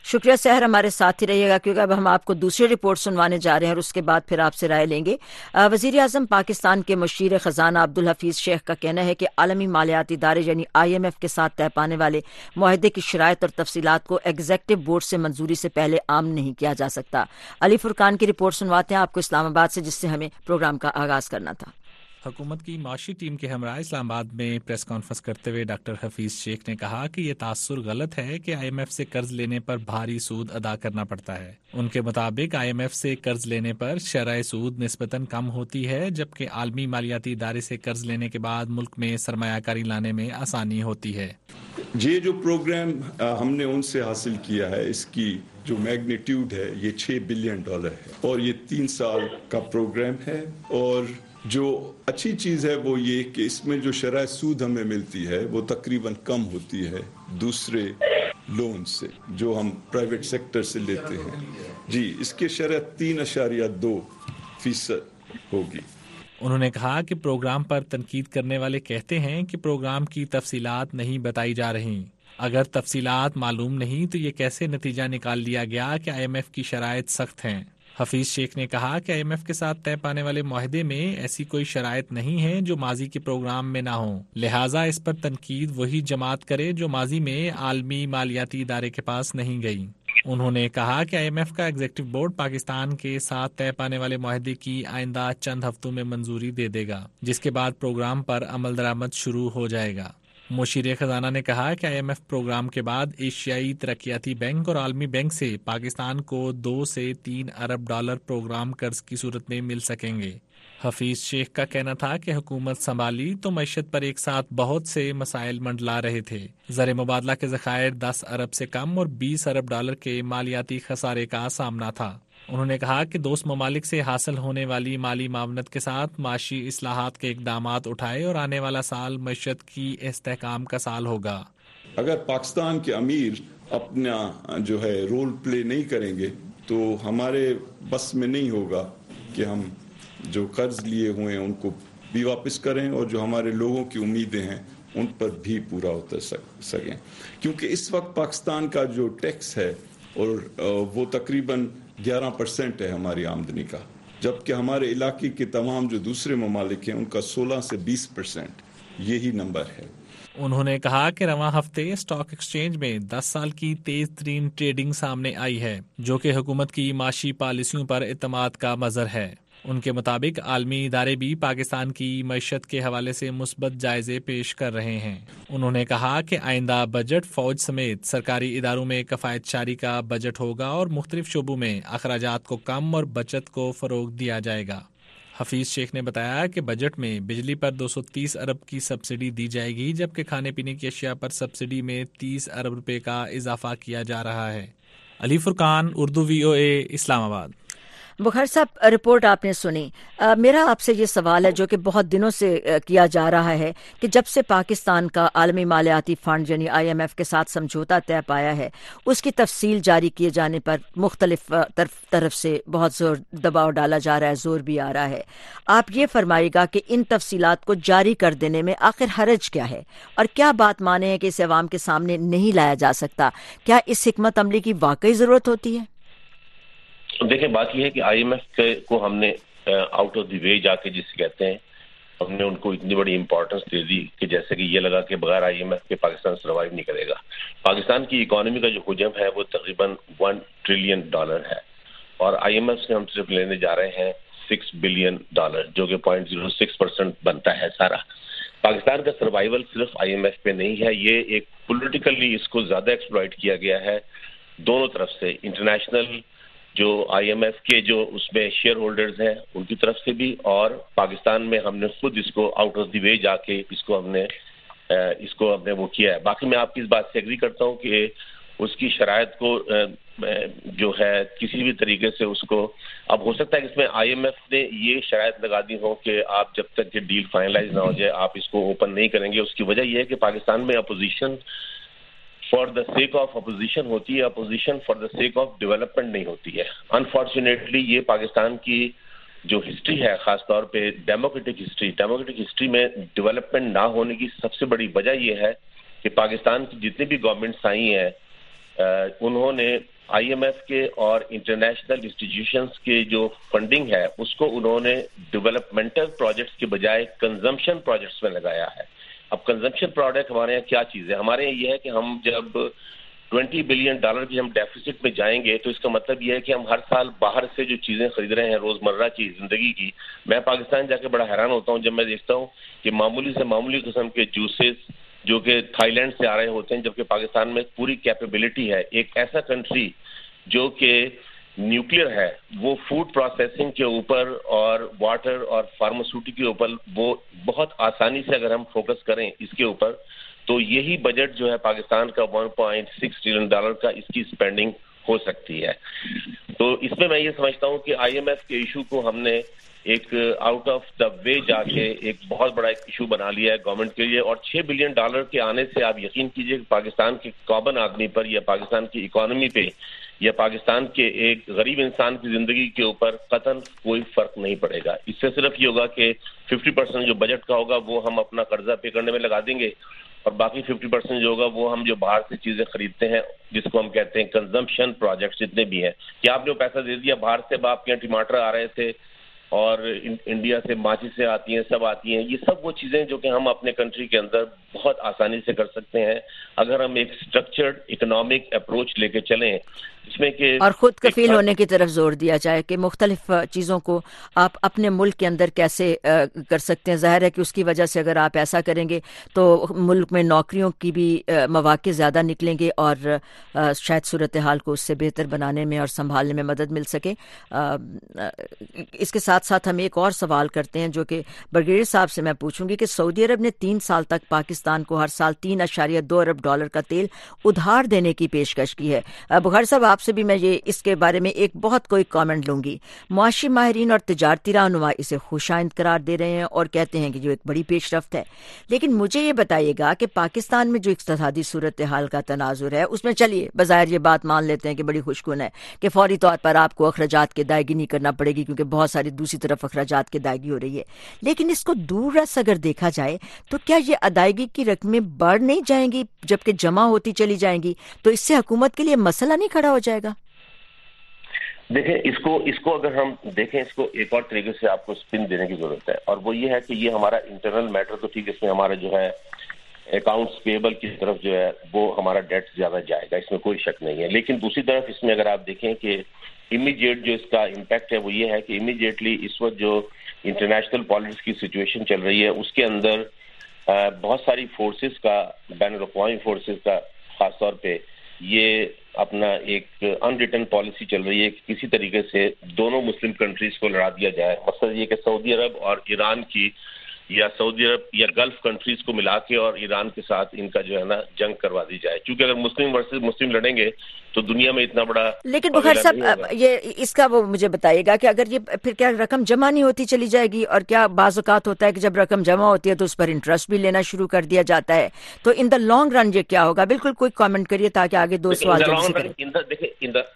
شکریہ سحر، ہمارے ساتھ ہی رہیے گا کیونکہ اب ہم آپ کو دوسری رپورٹ سنوانے جا رہے ہیں اور اس کے بعد پھر آپ سے رائے لیں گے۔ وزیر اعظم پاکستان کے مشیر خزانہ عبدالحفیظ شیخ کا کہنا ہے کہ عالمی مالیاتی ادارے یعنی آئی ایم ایف کے ساتھ طے پانے والے معاہدے کی شرائط اور تفصیلات کو ایگزیکٹو بورڈ سے منظوری سے پہلے عام نہیں کیا جا سکتا۔ علی فرقان کی رپورٹ سنواتے ہیں آپ کو اسلام آباد سے، جس سے ہمیں پروگرام کا آغاز کرنا تھا۔ حکومت کی معاشی ٹیم کے ہمراہ اسلام آباد میں پریس کانفرنس کرتے ہوئے ڈاکٹر حفیظ شیخ نے کہا کہ یہ تاثر غلط ہے کہ آئی ایم ایف سے قرض لینے پر بھاری سود ادا کرنا پڑتا ہے۔ ان کے مطابق آئی ایم ایف سے قرض لینے پر شرح سود نسبتاً کم ہوتی ہے، جبکہ عالمی مالیاتی ادارے سے قرض لینے کے بعد ملک میں سرمایہ کاری لانے میں آسانی ہوتی ہے۔ یہ جو پروگرام ہم نے ان سے حاصل کیا ہے، اس کی جو میگنیٹیوڈ ہے یہ چھ بلین ڈالر ہے اور یہ تین سال کا پروگرام ہے۔ اور جو اچھی چیز ہے وہ یہ کہ اس میں جو شرح سود ہمیں ملتی ہے وہ تقریباً کم ہوتی ہے دوسرے لون سے جو ہم پرائیویٹ سیکٹر سے لیتے ہیں۔ جی، اس کی شرح تین اشاریہ دو فیصد ہوگی۔ انہوں نے کہا کہ پروگرام پر تنقید کرنے والے کہتے ہیں کہ پروگرام کی تفصیلات نہیں بتائی جا رہی۔ اگر تفصیلات معلوم نہیں تو یہ کیسے نتیجہ نکال لیا گیا کہ آئی ایم ایف کی شرائط سخت ہیں؟ حفیظ شیخ نے کہا کہ آئی ایم ایف کے ساتھ طے پانے والے معاہدے میں ایسی کوئی شرائط نہیں ہے جو ماضی کے پروگرام میں نہ ہوں، لہٰذا اس پر تنقید وہی جماعت کرے جو ماضی میں عالمی مالیاتی ادارے کے پاس نہیں گئی۔ انہوں نے کہا کہ آئی ایم ایف کا ایگزیکٹو بورڈ پاکستان کے ساتھ طے پانے والے معاہدے کی آئندہ چند ہفتوں میں منظوری دے دے گا، جس کے بعد پروگرام پر عمل درآمد شروع ہو جائے گا۔ مشیر خزانہ نے کہا کہ آئی ایم ایف پروگرام کے بعد ایشیائی ترقیاتی بینک اور عالمی بینک سے پاکستان کو دو سے تین ارب ڈالر پروگرام قرض کی صورت میں مل سکیں گے۔ حفیظ شیخ کا کہنا تھا کہ حکومت سنبھالی تو معیشت پر ایک ساتھ بہت سے مسائل منڈلا رہے تھے۔ زر مبادلہ کے ذخائر دس ارب سے کم اور بیس ارب ڈالر کے مالیاتی خسارے کا سامنا تھا۔ انہوں نے کہا کہ دوست ممالک سے حاصل ہونے والی مالی معاونت کے ساتھ معاشی اصلاحات کے اقدامات اٹھائے اور آنے والا سال معیشت کی استحکام کا سال ہوگا۔ اگر پاکستان کے امیر اپنا جو ہے رول پلے نہیں کریں گے تو ہمارے بس میں نہیں ہوگا کہ ہم جو قرض لیے ہوئے ہیں ان کو بھی واپس کریں اور جو ہمارے لوگوں کی امیدیں ہیں ان پر بھی پورا اتر سکیں، کیونکہ اس وقت پاکستان کا جو ٹیکس ہے اور وہ تقریباً گیارہ پرسنٹ ہے ہماری آمدنی کا، جبکہ ہمارے علاقے کے تمام جو دوسرے ممالک ہیں ان کا سولہ سے بیس پرسنٹ یہی نمبر ہے۔ انہوں نے کہا کہ رواں ہفتے اسٹاک ایکسچینج میں دس سال کی تیز ترین ٹریڈنگ سامنے آئی ہے، جو کہ حکومت کی معاشی پالیسیوں پر اعتماد کا مظہر ہے۔ ان کے مطابق عالمی ادارے بھی پاکستان کی معیشت کے حوالے سے مثبت جائزے پیش کر رہے ہیں۔ انہوں نے کہا کہ آئندہ بجٹ فوج سمیت سرکاری اداروں میں کفایت شاری کا بجٹ ہوگا اور مختلف شعبوں میں اخراجات کو کم اور بچت کو فروغ دیا جائے گا۔ حفیظ شیخ نے بتایا کہ بجٹ میں بجلی پر دو سو تیس ارب کی سبسڈی دی جائے گی، جبکہ کھانے پینے کی اشیاء پر سبسڈی میں تیس ارب روپے کا اضافہ کیا جا رہا ہے۔ علی فرقان، اردو وی او اے، اسلام آباد۔ بخار صاحب، رپورٹ آپ نے سنی۔ آ, میرا آپ سے یہ سوال ہے جو کہ بہت دنوں سے آ, کیا جا رہا ہے کہ جب سے پاکستان کا عالمی مالیاتی فنڈ یعنی آئی ایم ایف کے ساتھ سمجھوتا طے پایا ہے، اس کی تفصیل جاری کیے جانے پر مختلف طرف طرف سے بہت زور دباؤ ڈالا جا رہا ہے، زور بھی آ رہا ہے۔ آپ یہ فرمائیے گا کہ ان تفصیلات کو جاری کر دینے میں آخر حرج کیا ہے، اور کیا بات مانے ہے کہ اسے عوام کے سامنے نہیں لایا جا سکتا؟ کیا اس حکمت عملی کی واقعی ضرورت ہوتی ہے؟ دیکھیں، بات یہ ہے کہ آئی ایم ایف کو ہم نے آؤٹ آف دی وے جا کے جسے کہتے ہیں، ہم نے ان کو اتنی بڑی امپورٹنس دے دی کہ جیسے کہ یہ لگا کہ بغیر آئی ایم ایف کے پاکستان سروائیو نہیں کرے گا۔ پاکستان کی اکانومی کا جو حجم ہے وہ تقریباً ون ٹریلین ڈالر ہے، اور آئی ایم ایف سے ہم صرف لینے جا رہے ہیں سکس بلین ڈالر، جو کہ پوائنٹ زیرو سکس پرسینٹ بنتا ہے سارا۔ پاکستان کا سروائیول صرف آئی ایم ایف پہ نہیں ہے، یہ ایک پولیٹیکلی اس کو زیادہ ایکسپلائٹ کیا گیا ہے دونوں طرف سے، انٹرنیشنل جو آئی ایم ایف کے جو اس میں شیئر ہولڈرز ہیں ان کی طرف سے بھی، اور پاکستان میں ہم نے خود اس کو آؤٹ آف دی وے جا کے اس کو ہم نے اس کو ہم نے وہ کیا ہے۔ باقی میں آپ کی اس بات سے ایگری کرتا ہوں کہ اس کی شرائط کو جو ہے کسی بھی طریقے سے اس کو، اب ہو سکتا ہے کہ اس میں آئی ایم ایف نے یہ شرائط لگا دی ہو کہ آپ جب تک کہ ڈیل فائنلائز نہ ہو جائے آپ اس کو اوپن نہیں کریں گے۔ اس کی وجہ یہ ہے کہ پاکستان میں opposition for the sake of opposition ہوتی ہے، opposition for the sake of development نہیں ہوتی ہے۔ انفارچونیٹلی یہ پاکستان کی جو ہسٹری ہے، خاص طور پہ ڈیموکریٹک ہسٹری ڈیموکریٹک ہسٹری میں ڈیولپمنٹ نہ ہونے کی سب سے بڑی وجہ یہ ہے کہ پاکستان کی جتنی بھی گورنمنٹس آئی ہیں انہوں نے آئی ایم ایف کے اور انٹرنیشنل انسٹیٹیوشنز کے جو فنڈنگ ہے اس کو انہوں نے ڈیولپمنٹل پروجیکٹس کے بجائے کنزمپشن پروجیکٹس میں لگایا ہے. اب کنزمپشن پروڈکٹ ہمارے یہاں کیا چیز ہے؟ ہمارے یہاں یہ ہے کہ ہم جب ٹوینٹی بلین ڈالر کی ہم ڈیفیسٹ میں جائیں گے تو اس کا مطلب یہ ہے کہ ہم ہر سال باہر سے جو چیزیں خرید رہے ہیں روزمرہ کی زندگی کی. میں پاکستان جا کے بڑا حیران ہوتا ہوں جب میں دیکھتا ہوں کہ معمولی سے معمولی قسم کے جوسز جو کہ تھائی لینڈ سے آ رہے ہوتے ہیں، جبکہ پاکستان میں پوری کیپیبلٹی ہے. ایک ایسا کنٹری جو کہ نیوکلیر ہے، وہ فوڈ پروسیسنگ کے اوپر اور واٹر اور فارماسیوٹیکل کے اوپر وہ بہت آسانی سے اگر ہم فوکس کریں اس کے اوپر تو یہی بجٹ جو ہے پاکستان کا one point six trillion dollar کا اس کی اسپینڈنگ ہو سکتی ہے. تو اس میں میں یہ سمجھتا ہوں کہ آئی ایم ایف کے ایشو کو ہم نے ایک آؤٹ آف دا وے جا کے ایک بہت بڑا ایک ایشو بنا لیا ہے گورنمنٹ کے لیے. اور چھ بلین ڈالر کے آنے سے آپ یقین کیجئے کہ پاکستان کے کامن آدمی پر یا پاکستان کی اکانومی پہ یا پاکستان کے ایک غریب انسان کی زندگی کے اوپر قطعاً کوئی فرق نہیں پڑے گا. اس سے صرف یہ ہوگا کہ ففٹی پرسینٹ جو بجٹ کا ہوگا وہ ہم اپنا قرضہ پے کرنے میں لگا دیں گے اور باقی ففٹی پرسینٹ جو ہوگا وہ ہم جو باہر سے چیزیں خریدتے ہیں جس کو ہم کہتے ہیں کنزمپشن پروجیکٹس جتنے بھی ہیں. کہ آپ نے وہ پیسہ دے دیا باہر سے، آپ کے یہاں ٹماٹر آ رہے تھے اور انڈیا سے ماچی سے آتی ہیں، سب آتی ہیں، یہ سب وہ چیزیں جو کہ ہم اپنے کنٹری کے اندر بہت آسانی سے کر سکتے ہیں اگر ہم ایک اسٹرکچرڈ اکنامک اپروچ لے کے چلیں جس میں کہ اور خود کفیل ہونے کی طرف زور دیا جائے کہ مختلف چیزوں کو آپ اپنے ملک کے اندر کیسے کر سکتے ہیں. ظاہر ہے کہ اس کی وجہ سے اگر آپ ایسا کریں گے تو ملک میں نوکریوں کی بھی مواقع زیادہ نکلیں گے اور شاید صورتحال کو اس سے بہتر بنانے میں اور سنبھالنے میں مدد مل سکے. اس کے ساتھ ساتھ ہم ایک اور سوال کرتے ہیں جو کہ برگیڈیئر صاحب سے میں پوچھوں گی کہ سعودی عرب نے تین سال تک پاکستان کو ہر سال تین اشاریہ دو ارب ڈالر کا تیل ادھار دینے کی پیشکش کی ہے. بخاری صاحب آپ سے بھی میں یہ اس کے بارے میں ایک بہت کوئی کامنٹ لوں گی. معاشی ماہرین اور تجارتی رہنما اسے خوش آئند قرار دے رہے ہیں اور کہتے ہیں کہ جو ایک بڑی پیش رفت ہے. لیکن مجھے یہ بتائیے گا کہ پاکستان میں جو اقتصادی صورتحال کا تناظر ہے اس میں چلیے بظاہر یہ بات مان لیتے ہیں کہ بڑی خوشگوار ہے کہ فوری طور پر آپ کو اخراجات کی ادائیگی نہیں کرنا پڑے گی کیونکہ بہت ساری دوسری طرف اخراجات کی ادائیگی ہو رہی ہے. لیکن اس کو دور رس اگر دیکھا جائے تو کیا یہ ادائیگی کی رقمیں بڑھ نہیں جائیں گی جبکہ جمع ہوتی چلی جائیں گی تو اس سے حکومت کے لیے مسئلہ نہیں کھڑا ہو جائے گا؟ دیکھیں اس کو اس کو اگر ہم دیکھیں اس کو ایک اور طریقے سے آپ کو اسپن دینے کی ضرورت ہے اور وہ یہ ہے کہ یہ ہمارا انٹرنل میٹر تو ٹھیک ہے، اس میں ہمارا جو ہے اکاؤنٹس پیبل کی طرف جو ہے وہ ہمارا ڈیٹ زیادہ جائے گا، اس میں کوئی شک نہیں ہے. لیکن دوسری طرف اس میں اگر آپ دیکھیں کہ امیڈیٹ جو اس کا امپیکٹ ہے وہ یہ ہے کہ امیڈیٹلی اس وقت جو انٹرنیشنل پالیٹکس کی سچویشن چل رہی ہے اس کے اندر بہت ساری فورسز کا، بین الاقوامی فورسز کا خاص طور پہ یہ اپنا ایک ان ریٹن پالیسی چل رہی ہے کہ کسی طریقے سے دونوں مسلم کنٹریز کو لڑا دیا جائے. مقصد یہ کہ سعودی عرب اور ایران کی یا سعودی عرب یا گلف کنٹریز کو ملا کے اور ایران کے ساتھ ان کا جو ہے نا جنگ کروا دی جائے. کیونکہ اگر مسلم ورسز مسلم لڑیں گے تو دنیا میں اتنا بڑا. لیکن بخاری صاحب یہ اس کا وہ مجھے بتائیے گا کہ اگر یہ پھر کیا رقم جمع نہیں ہوتی چلی جائے گی اور کیا بعض اوقات ہوتا ہے کہ جب رقم جمع ہوتی ہے تو اس پر انٹرسٹ بھی لینا شروع کر دیا جاتا ہے تو ان دا لانگ رن یہ کیا ہوگا؟ بالکل کوئی کامنٹ کریے تاکہ آگے دو سوال جلدی سے کریں. دیکھیں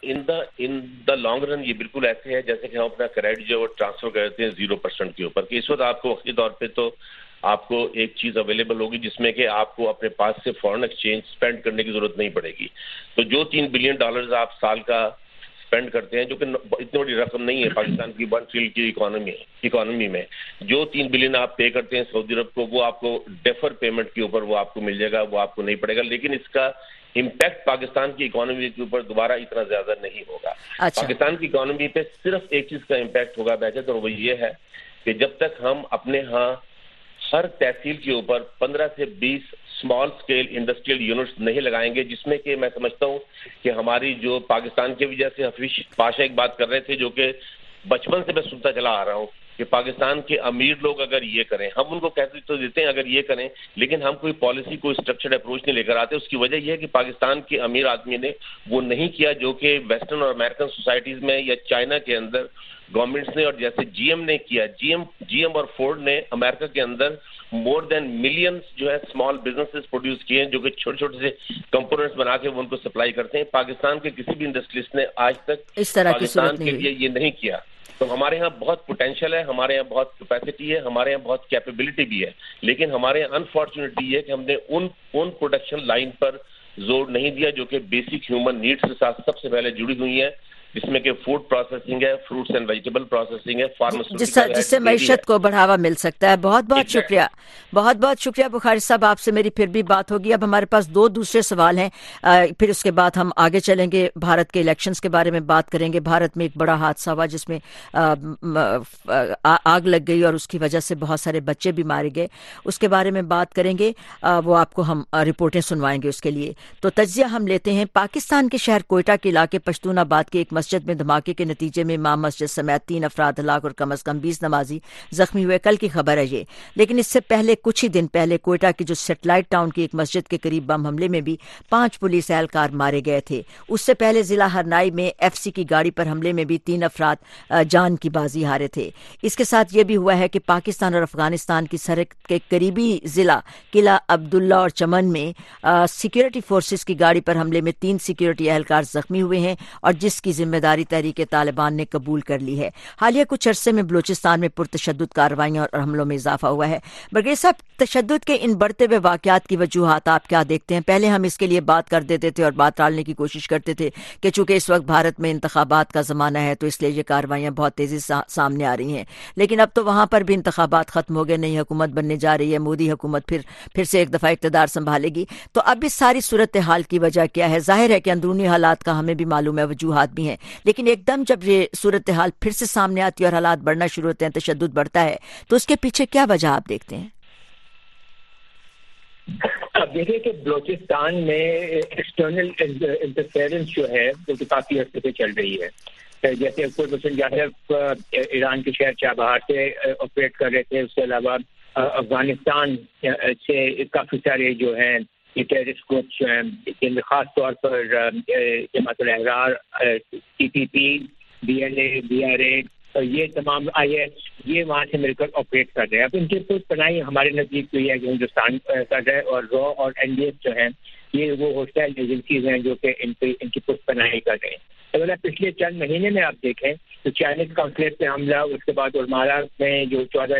ان دا لانگ رن یہ بالکل ایسے ہے جیسے کہ ہم اپنا کریڈٹ جو ٹرانسفر کرتے ہیں زیرو پرسینٹ کے اوپر کہ اس وقت آپ کو وقتی طور پہ تو آپ کو ایک چیز اویلیبل ہوگی جس میں کہ آپ کو اپنے پاس سے فورن ایکسچینج اسپینڈ کرنے کی ضرورت نہیں پڑے گی. تو جو تین بلین ڈالرز آپ سال کا اسپینڈ کرتے ہیں جو کہ اتنی بڑی رقم نہیں ہے پاکستان کی ون ٹریلین کی اکانومی اکانومی میں، جو تین بلین آپ پے کرتے ہیں سعودی عرب کو وہ آپ کو ڈیفر پیمنٹ کے اوپر وہ آپ کو مل جائے گا، وہ آپ کو نہیں پڑے گا. لیکن اس کا امپیکٹ پاکستان کی اکانومی کے اوپر دوبارہ اتنا زیادہ نہیں ہوگا. اچھا. پاکستان کی اکانومی پہ صرف ایک چیز کا امپیکٹ ہوگا بہتر اور وہ یہ ہے کہ جب تک ہم اپنے ہاں ہر تحصیل کے اوپر پندرہ سے بیس اسمال اسکیل انڈسٹریل یونٹس نہیں لگائیں گے، جس میں کہ میں سمجھتا ہوں کہ ہماری جو پاکستان کے وجہ سے حفیظ پاشا ایک بات کر رہے تھے جو کہ بچپن سے میں سنتا چلا آ رہا ہوں کہ پاکستان کے امیر لوگ اگر یہ کریں، ہم ان کو کہتے تو دیتے ہیں اگر یہ کریں، لیکن ہم کوئی پالیسی کوئی اسٹرکچرڈ اپروچ نہیں لے کر آتے. اس کی وجہ یہ ہے کہ پاکستان کے امیر آدمی نے وہ نہیں کیا جو کہ ویسٹرن اور امریکن سوسائٹیز میں یا چائنا کے اندر گورنمنٹس نے اور جیسے جی ایم نے کیا. جی ایم جی ایم اور فورڈ نے امریکہ کے اندر مور دین ملینس جو ہے اسمال بزنسز پروڈیوس کیے ہیں جو کہ چھوٹے چھوٹے سے کمپوننٹس بنا کے وہ ان کو سپلائی کرتے ہیں. پاکستان کے کسی بھی انڈسٹریسٹ نے آج تک اس طرح پاکستان کے لیے یہ نہیں کیا. تو ہمارے یہاں بہت پوٹینشیل ہے، ہمارے یہاں بہت کیپیسٹی ہے، ہمارے یہاں بہت کیپیبلٹی بھی ہے، لیکن ہمارے یہاں انفارچونیٹلی یہ ہے کہ ہم نے ان ان پروڈکشن لائن پر زور نہیں دیا جو کہ بیسک ہیومن نیڈس کے ساتھ سب سے پہلے جڑی ہوئی ہیں، جس میں کہ فوڈ پروسیسنگ ہے، فروٹس اینڈ ویجیٹیبل پروسیسنگ ہے، فارماسیوٹیکل ہے، جس سے معیشت کو بڑھاوا مل سکتا ہے. بہت بہت شکریہ، بہت بہت شکریہ بخاری صاحب. آپ سے میری پھر بھی بات ہوگی. اب ہمارے پاس دو دوسرے سوال ہیں، پھر اس کے بعد ہم آگے چلیں گے، بھارت کے الیکشنز کے بارے میں بات کریں گے. بھارت میں ایک بڑا حادثہ ہوا جس میں آگ لگ گئی اور اس کی وجہ سے بہت سارے بچے بھی مارے گئے، اس کے بارے میں بات کریں گے. وہ آپ کو ہم رپورٹیں سنوائیں گے اس کے لیے. تو تجزیہ ہم لیتے ہیں. پاکستان کے شہر کوئٹہ کے علاقے پشتون آباد کے ایک مسجد میں دھماکے کے نتیجے میں امام مسجد سمیت تین افراد ہلاک اور کم از کم بیس نمازی زخمی ہوئے. کل کی خبر ہے یہ، لیکن اس سے پہلے کچھ ہی دن پہلے کوئٹہ کی جو سیٹلائٹ ٹاؤن کی ایک مسجد کے قریب بم حملے میں بھی پانچ پولیس اہلکار مارے گئے تھے. اس سے پہلے ضلع ہرنائی میں ایف سی کی گاڑی پر حملے میں بھی تین افراد جان کی بازی ہارے تھے. اس کے ساتھ یہ بھی ہوا ہے کہ پاکستان اور افغانستان کی سرحد کے قریبی ضلع قلعہ عبداللہ اور چمن میں سیکیورٹی فورسز کی گاڑی پر حملے میں تین سیکیورٹی اہلکار زخمی ہوئے ہیں اور جس کی ذمہ داری تحریک طالبان نے قبول کر لی ہے. حالیہ کچھ عرصے میں بلوچستان میں پرتشدد کارروائیاں اور حملوں میں اضافہ ہوا ہے. برگیز صاحب، تشدد کے ان بڑھتے ہوئے واقعات کی وجوہات آپ کیا دیکھتے ہیں؟ پہلے ہم اس کے لیے بات کر دیتے تھے اور بات ٹالنے کی کوشش کرتے تھے کہ چونکہ اس وقت بھارت میں انتخابات کا زمانہ ہے تو اس لیے یہ کارروائیاں بہت تیزی سے سامنے آ رہی ہیں، لیکن اب تو وہاں پر بھی انتخابات ختم ہو گئے، نئی حکومت بننے جا رہی ہے، مودی حکومت پھر پھر سے ایک دفعہ اقتدار سنبھالے گی. تو اب اس ساری صورتحال کی وجہ کیا ہے؟ ظاہر ہے کہ اندرونی حالات کا ہمیں بھی معلوم ہے، وجوہات بھی ہیں، لیکن ایک دم جب یہ صورتحال پھر سے سامنے آتی ہے اور حالات بڑھنا شروع ہوتے ہیں، تشدد بڑھتا ہے، تو اس کے پیچھے کیا وجہ آپ دیکھتے ہیں؟ اب دیکھیں کہ بلوچستان میں ایکسٹرنل انٹرفیئرنس جو ہے وہ تو کافی عرصے سے چل رہی ہے. جیسے کوئی مسلم جانب ایران کے شہر چابہار سے آپریٹ کر رہے تھے، اس کے علاوہ افغانستان سے کافی سارے جو ہیں یہ ٹیررسٹ گروپس جو ہیں، جن میں خاص طور پر Jamaat ul-Ahrar, T P P, B L A, B R A, یہ تمام آئی ایس، یہ وہاں سے مل کر آپریٹ کر رہے ہیں. اب ان کی پشت پناہی ہمارے نزدیک تو یہ ہے کہ ہندوستان کر رہا ہے، اور را اور این ڈی ایس جو ہیں یہ وہ ہوسٹائل ایجنسیز ہیں جو کہ ان کی ان کی پشت پناہی کر رہے ہیں. اگر پچھلے چند مہینے میں آپ دیکھیں تو چائنیز کانسلیٹ پہ حملہ، اس کے بعد ارمارا میں جو چودہ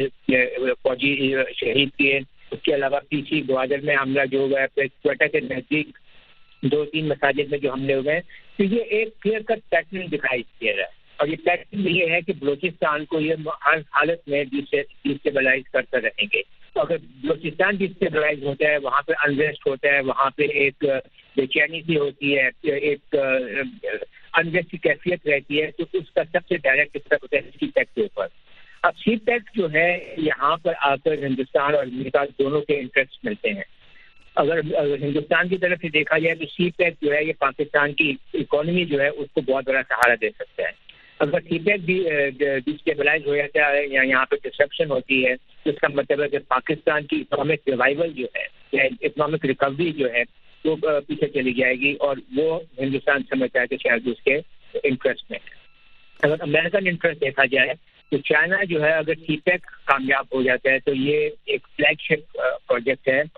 فوجی شہید کیے، اس کے علاوہ پی سی گوادر میں حملہ جو ہوا ہے، پھر کوئٹہ کے نزدیک دو تین مساجد میں جو حملے ہوئے ہیں، تو یہ ایک کلیئر کٹ پیٹرن دکھائی دے رہا ہے. اور یہ پیٹرن یہ ہے کہ بلوچستان کو یہ ہر حالت میں ڈیسٹیبلائز کرتے رہیں گے. تو اگر بلوچستان ڈیسٹیبلائز ہوتا ہے، وہاں پہ انریسٹ ہوتا ہے، وہاں پہ ایک بے چینی سی ہوتی ہے، ایک انریسٹ کی کیفیت رہتی ہے، تو اس کا سب سے ڈائریکٹ اثر ہوتا ہے سی پیک کے اوپر. اب سی پیک جو ہے یہاں پر آ کر ہندوستان اور امریکہ دونوں کے انٹرسٹ ملتے ہیں. اگر ہندوستان کی طرف سے دیکھا جائے تو سی پیک جو ہے یہ پاکستان کی اکانومی جو ہے اس کو بہت بڑا سہارا دے سکتا ہے. اگر سی پیک بھی ڈسٹیبلائز ہو جاتا ہے یا یہاں پہ ڈسٹرپشن ہوتی ہے تو اس کا مطلب ہے کہ پاکستان کی اکنامک ریوائول جو ہے یا اکنامک ریکوری جو ہے وہ پیچھے چلی جائے گی، اور وہ ہندوستان سمجھتا ہے کہ شاید اس کے انٹرسٹ میں ہے. اگر امریکن انٹرسٹ دیکھا جائے تو چائنا جو ہے اگر سی پیک کامیاب ہو جاتا ہے تو یہ ایک فلیگ شپ پروجیکٹ ہے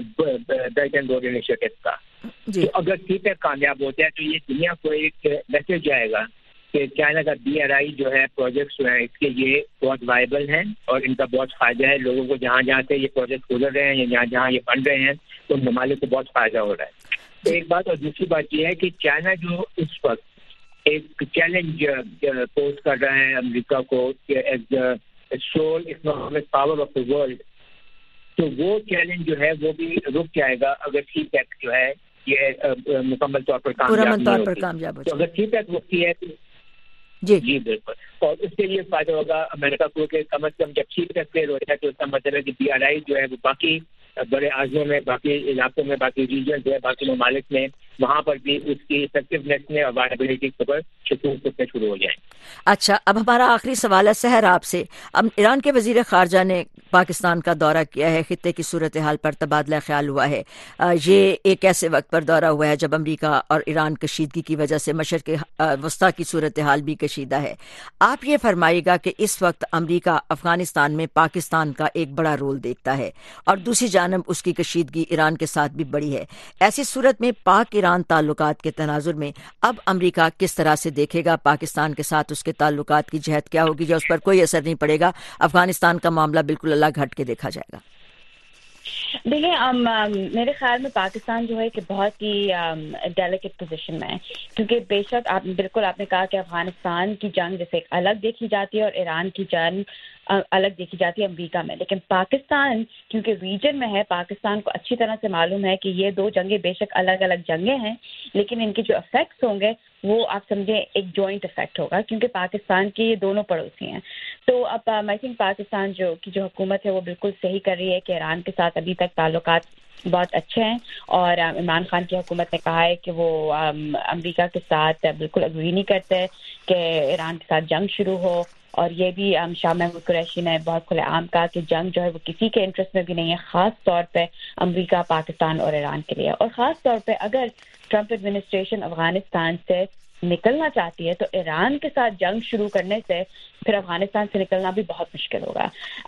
بیلٹ اینڈ روڈ انیشیٹو کا. تو اگر سی پیک کامیاب ہوتا ہے تو یہ دنیا کو ایک میسج جائے گا کہ چائنا کا بی آر آئی جو ہے پروجیکٹس جو ہیں اس کے یہ بہت وائبل ہیں اور ان کا بہت فائدہ ہے. لوگوں کو جہاں جہاں سے یہ پروجیکٹ گزر رہے ہیں یا جہاں جہاں یہ بن رہے ہیں تو ممالک کو بہت فائدہ ہو رہا ہے. تو ایک بات. اور دوسری بات یہ ہے کہ چائنا جو اس وقت ایک چیلنج پوز کر رہا ہے امریکہ کو as sole economic power of the world, تو وہ چیلنج جو ہے وہ بھی رک جائے گا اگر سی پیک جو ہے یہ مکمل طور پر کامیاب ہوتی ہے. تو اگر سی پیک رکتی ہے تو جی جی بالکل، اور اس کے لیے فائدہ ہوگا امریکہ کو کہ کم از کم جب سی پیک فیل ہو ہے تو اس کا مطلب ہے کہ بی آر آئی جو ہے وہ باقی بڑے اعضوں میں، باقی علاقوں میں، باقی ریجن جو ہے، باقی ممالک میں، وہاں پر بھی اس کی افیکٹونیس میں اور وائبلٹی کے اوپر شکوک اٹھنے شروع ہو جائیں. اچھا، اب ہمارا آخری سوال ہے سحر آپ سے. اب ایران کے وزیر خارجہ نے پاکستان کا دورہ کیا ہے، خطے کی صورتحال پر تبادلہ خیال ہوا ہے. یہ ایک ایسے وقت پر دورہ ہوا ہے جب امریکہ اور ایران کشیدگی کی وجہ سے مشرق وسطیٰ کی صورتحال بھی کشیدہ ہے. آپ یہ فرمائیے گا کہ اس وقت امریکہ افغانستان میں پاکستان کا ایک بڑا رول دیکھتا ہے اور دوسری جانب اس کی کشیدگی ایران کے ساتھ بھی بڑی ہے. ایسی صورت میں پاک ایران تعلقات کے تناظر میں اب امریکہ کس طرح سے دیکھے گا پاکستان کے ساتھ؟ اس کے تعلقات کی جہت کیا ہوگی یا اس پر کوئی اثر نہیں پڑے گا؟ افغانستان کا معاملہ بالکل الگ ہٹ کے دیکھا جائے گا؟ دیکھیں میرے خیال میں پاکستان جو ہے کہ بہت ہی ڈیلیکیٹ پوزیشن میں ہے، کیونکہ بے شک آپ بالکل آپ نے کہا کہ افغانستان کی جنگ جیسے الگ دیکھی جاتی ہے اور ایران کی جنگ الگ دیکھی جاتی ہے امریکہ میں، لیکن پاکستان کیونکہ ریجن میں ہے، پاکستان کو اچھی طرح سے معلوم ہے کہ یہ دو جنگیں بے شک الگ الگ جنگیں ہیں، لیکن ان کے جو افیکٹس ہوں گے وہ آپ سمجھیں ایک جوائنٹ افیکٹ ہوگا، کیونکہ پاکستان کے یہ دونوں پڑوسی ہیں۔ تو اب آئی تھنک پاکستان جو کی جو حکومت ہے وہ بالکل صحیح کر رہی ہے کہ ایران کے ساتھ ابھی تک تعلقات بہت اچھے ہیں، اور عمران خان کی حکومت نے کہا ہے کہ وہ امریکہ کے ساتھ بالکل اگری نہیں کرتے کہ ایران کے ساتھ جنگ شروع ہو، اور یہ بھی شاہ محمود قریشی نے بہت کھلے عام کہا کہ جنگ جو ہے وہ کسی کے انٹرسٹ میں بھی نہیں ہے، خاص طور پہ امریکہ، پاکستان اور ایران کے لیے، اور خاص طور پہ اگر ٹرمپ ایڈمنسٹریشن افغانستان سے نکلنا چاہتی ہے تو ایران کے ساتھ جنگ شروع کرنے سے پھر افغانستان سے نکلنا بھی بہت مشکل ہوگا۔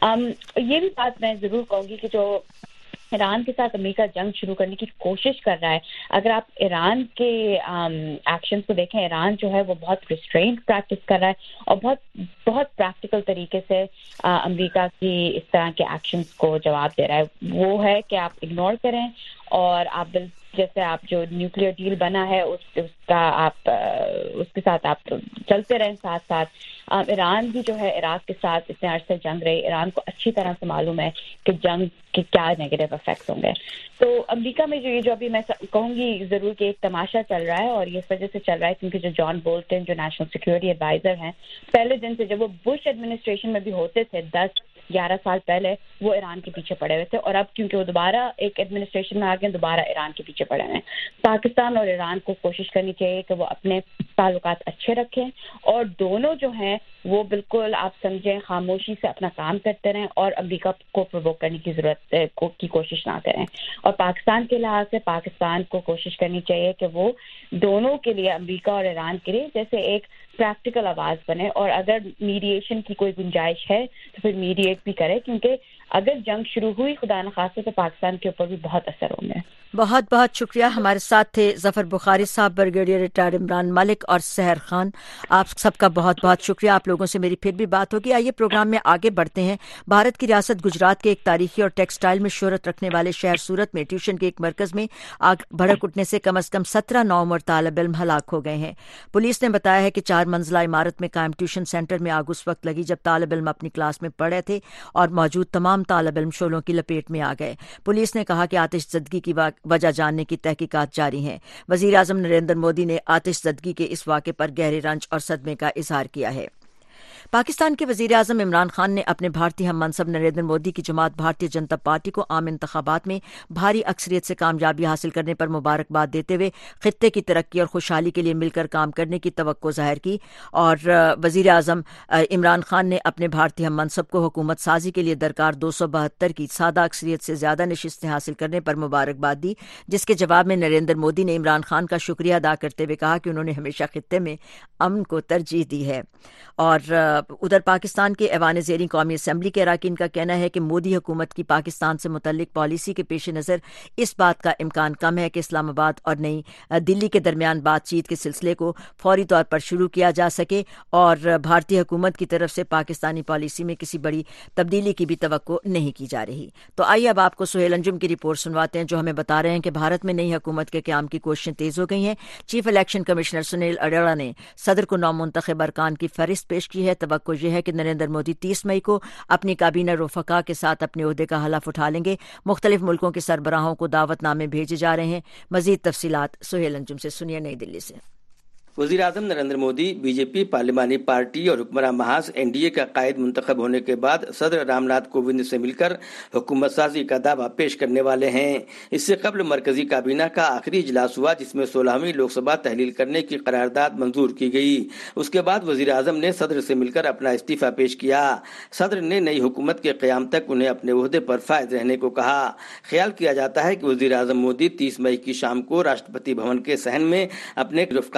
یہ بھی بات میں ضرور کہوں گی کہ جو ایران کے ساتھ امریکہ جنگ شروع کرنے کی کوشش کر رہا ہے، اگر آپ ایران کے ایکشنز کو دیکھیں، ایران جو ہے وہ بہت ریسٹرینٹ پریکٹس کر رہا ہے اور بہت بہت پریکٹیکل طریقے سے امریکہ کی اس طرح کے ایکشنز کو جواب دے رہا ہے۔ وہ ہے کہ آپ اگنور کریں اور آپ جیسے آپ جو نیوکلیئر ڈیل بنا ہے اس اس کا آپ اس کے ساتھ آپ چلتے رہیں ساتھ ساتھ۔ ایران بھی جو ہے عراق کے ساتھ اتنے عرصے جنگ رہی، ایران کو اچھی طرح سے معلوم ہے کہ جنگ کے کیا نیگیٹو افیکٹس ہوں گے۔ تو امریکہ میں جو یہ جو ابھی میں کہوں گی ضرور کہ ایک تماشا چل رہا ہے، اور یہ اس وجہ سے چل رہا ہے کیونکہ جو جان بولٹن جو نیشنل سیکورٹی ایڈوائزر ہیں، پہلے دن سے جب وہ بش ایڈمنسٹریشن میں بھی ہوتے تھے دس گیارہ سال پہلے، وہ ایران کے پیچھے پڑے ہوئے تھے، اور اب کیونکہ وہ دوبارہ ایک ایڈمنسٹریشن میں آ گئے، دوبارہ ایران کے پیچھے پڑے ہوئے ہیں۔ پاکستان اور ایران کو کوشش کرنی چاہیے کہ وہ اپنے تعلقات اچھے رکھیں، اور دونوں جو ہیں وہ بالکل آپ سمجھیں خاموشی سے اپنا کام کرتے رہیں اور امریکہ کو پرووک کرنے کی ضرورت کی کوشش نہ کریں۔ اور پاکستان کے لحاظ سے پاکستان کو کوشش کرنی چاہیے کہ وہ دونوں کے لیے، امریکہ اور ایران کے لیے، جیسے ایک پریکٹیکل آواز بنے، اور اگر میڈیشن کی کوئی گنجائش ہے تو پھر میڈیٹ بھی کرے، کیونکہ اگر جنگ شروع ہوئی خدا نخواستہ تو پاکستان کے اوپر بھی بہت اثر ہوں گے۔ بہت بہت شکریہ۔ ہمارے ساتھ تھے ظفر بخاری صاحب، بریگیڈیئر ریٹائرڈ عمران ملک اور سحر خان، آپ سب کا بہت بہت شکریہ۔ آپ لوگوں سے میری پھر بھی بات ہوگی۔ آئیے پروگرام میں آگے بڑھتے ہیں۔ بھارت کی ریاست گجرات کے ایک تاریخی اور ٹیکسٹائل میں شہرت رکھنے والے شہر سورت میں ٹیوشن کے ایک مرکز میں آگ بھڑک اٹھنے سے کم از کم سترہ نوعمر طالب علم ہلاک ہو گئے ہیں۔ پولیس نے بتایا ہے کہ چار منزلہ عمارت میں قائم ٹیوشن سینٹر میں آگ اس وقت لگی جب طالب علم اپنی کلاس میں پڑھ رہے تھے اور موجود تمام طالب علم شعلوں کی لپیٹ میں آ گئے۔ پولیس نے کہا کہ آتش زدگی کی وجہ جاننے کی تحقیقات جاری ہیں۔ وزیر اعظم نریندر مودی نے آتش زدگی کے اس واقعے پر گہرے رنج اور صدمے کا اظہار کیا ہے۔ پاکستان کے وزیر اعظم عمران خان نے اپنے بھارتی ہم منصب نریندر مودی کی جماعت بھارتیہ جنتا پارٹی کو عام انتخابات میں بھاری اکثریت سے کامیابی حاصل کرنے پر مبارکباد دیتے ہوئے خطے کی ترقی اور خوشحالی کے لیے مل کر کام کرنے کی توقع ظاہر کی، اور وزیر اعظم عمران خان نے اپنے بھارتی ہم منصب کو حکومت سازی کے لیے درکار دو سو بہتر کی سادہ اکثریت سے زیادہ نشستیں حاصل کرنے پر مبارکباد دی، جس کے جواب میں نریندر مودی نے عمران خان کا شکریہ ادا کرتے ہوئے کہا کہ انہوں نے ہمیشہ خطے میں امن کو ترجیح دی ہے۔ اور ادھر پاکستان کے ایوان زیریں قومی اسمبلی کے اراکین کا کہنا ہے کہ مودی حکومت کی پاکستان سے متعلق پالیسی کے پیش نظر اس بات کا امکان کم ہے کہ اسلام آباد اور نئی دلی کے درمیان بات چیت کے سلسلے کو فوری طور پر شروع کیا جا سکے، اور بھارتی حکومت کی طرف سے پاکستانی پالیسی میں کسی بڑی تبدیلی کی بھی توقع نہیں کی جا رہی۔ تو آئیے اب آپ کو سہیل انجم کی رپورٹ سنواتے ہیں، جو ہمیں بتا رہے ہیں کہ بھارت میں نئی حکومت کے قیام کی کوششیں تیز ہو گئی ہیں۔ Chief election commissioner Sunil Arora نے صدر کو نو منتخب ارکان کی فہرست پیش کی ہے۔ توقع یہ ہے کہ نریندر مودی تیس مئی کو اپنی کابینہ رفقا کے ساتھ اپنے عہدے کا حلف اٹھا لیں گے۔ مختلف ملکوں کے سربراہوں کو دعوت نامے بھیجے جا رہے ہیں۔ مزید تفصیلات سہیل انجم سے سنیے نئی دلی سے۔ وزیر اعظم Narendra Modi B J P پارلیمانی پارٹی اور حکمراں محاذ این ڈی اے کا قائد منتخب ہونے کے بعد صدر رام ناتھ کووند سے مل کر حکومت سازی کا دعویٰ پیش کرنے والے ہیں۔ اس سے قبل مرکزی کابینہ کا آخری اجلاس ہوا، جس میں سولہویں لوک سبھا تحلیل کرنے کی قرارداد منظور کی گئی۔ اس کے بعد وزیر اعظم نے صدر سے مل کر اپنا استعفیٰ پیش کیا۔ صدر نے نئی حکومت کے قیام تک انہیں اپنے عہدے پر فائز رہنے کو کہا۔ خیال کیا جاتا ہے کہ وزیر اعظم مودی تیس مئی کی شام کو راشٹرپتی بھون کے صحن میں اپنے رفقا کے ساتھ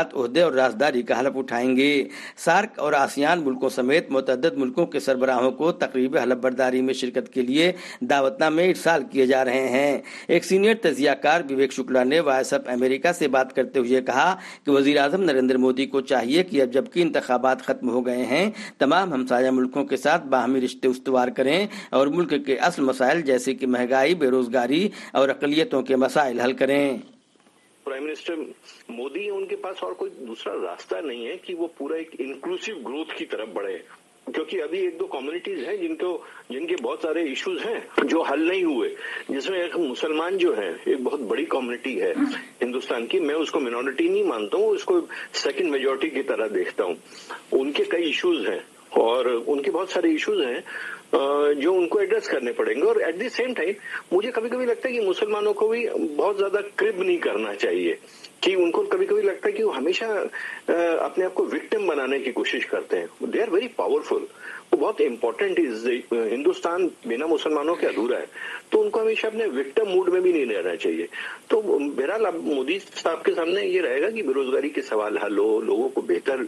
خدمات، عہدے اور رازداری کا حلف اٹھائیں گے۔ سارک اور آسیان ملکوں سمیت متعدد ملکوں کے سربراہوں کو تقریب حلف برداری میں شرکت کے لیے دعوت نامے ارسال کیے جا رہے ہیں۔ ایک سینئر تجزیہ کار وویک شکلا نے وائس آف امریکہ سے بات کرتے ہوئے کہا کہ وزیر اعظم نریندر مودی کو چاہیے کہ اب جبکہ انتخابات ختم ہو گئے ہیں تمام ہمسایہ ملکوں کے ساتھ باہمی رشتے استوار کریں اور ملک کے اصل مسائل جیسے کہ مہنگائی، بے روزگاری اور اقلیتوں کے مسائل حل کریں۔ پرائم منسٹر مودی ان کے پاس اور کوئی دوسرا راستہ نہیں ہے کہ وہ پورا ایک انکلوسیو گروتھ کی طرف بڑھے، کیونکہ ابھی ایک دو کمیونٹیز ہیں جن کو جن کے بہت سارے ایشوز ہیں جو حل نہیں ہوئے، جس میں ایک مسلمان جو ہیں ایک بہت بڑی کمیونٹی ہے ہندوستان کی، میں اس کو منورٹی نہیں مانتا ہوں، اس کو سیکنڈ میجورٹی کی طرح دیکھتا ہوں۔ ان کے کئی ایشوز ہیں اور ان کے بہت سارے ایشوز ہیں جو ان کو ایڈریس کرنے پڑیں گے، اور ایٹ دی سیم ٹائم مجھے کبھی کبھی لگتا ہے کہ مسلمانوں کو بھی بہت زیادہ کرب نہیں کرنا چاہیے، کہ ان کو کبھی کبھی لگتا ہے کہ وہ ہمیشہ اپنے آپ کو وکٹم بنانے کی کوشش کرتے ہیں۔ دے آر ویری پاورفل، وہ بہت امپورٹنٹ، ہندوستان بنا مسلمانوں کے ادھورا ہے، تو ان کو ہمیشہ اپنے وکٹم موڈ میں بھی نہیں رہنا چاہیے۔ تو بہرحال اب مودی صاحب کے سامنے یہ رہے گا کہ بے روزگاری کے سوال حل ہو، لوگوں کو بہتر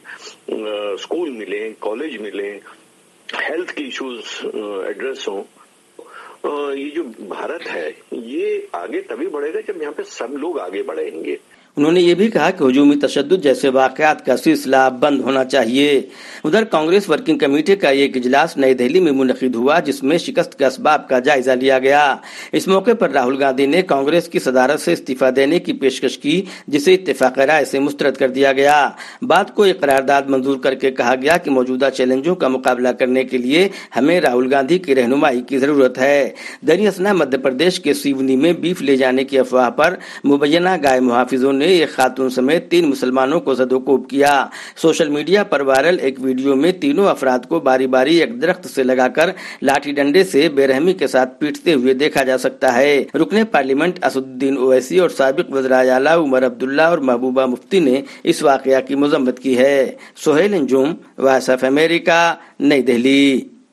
اسکول ملیں، کالج ملیں، ہیلتھ کے ایشوز ایڈریس ہوں۔ یہ جو بھارت ہے یہ آگے تبھی بڑھے گا جب یہاں پہ سب لوگ آگے بڑھیں گے۔ انہوں نے یہ بھی کہا کہ ہجومی تشدد جیسے واقعات کا سلسلہ بند ہونا چاہیے۔ ادھر کانگریس ورکنگ کمیٹی کا ایک اجلاس نئی دہلی میں منعقد ہوا جس میں شکست کے اسباب کا جائزہ لیا گیا۔ اس موقع پر راہل گاندھی نے کانگریس کی صدارت سے استعفیٰ دینے کی پیشکش کی جسے اتفاق رائے سے مسترد کر دیا گیا۔ بات کو ایک قرارداد منظور کر کے کہا گیا کہ موجودہ چیلنجوں کا مقابلہ کرنے کے لیے ہمیں راہل گاندھی کی رہنمائی کی ضرورت ہے۔ دریں اثنا مدھیہ پردیش کے سیونی میں بیف لے جانے کی افواہ پر مبینہ گائے محافظوں نے ایک خاتون سمیت تین مسلمانوں کو زد و کوب کیا۔ سوشل میڈیا پر وائرل ایک ویڈیو میں تینوں افراد کو باری باری ایک درخت سے لگا کر لاٹھی ڈنڈے سے بے رحمی کے ساتھ پیٹتے ہوئے دیکھا جا سکتا ہے۔ رکن پارلیمنٹ اسد الدین اویسی اور سابق وزراء اعلیٰ عمر عبداللہ اور محبوبہ مفتی نے اس واقعہ کی مذمت کی ہے۔ Sohail Anjum, voice of America, نئی دہلی۔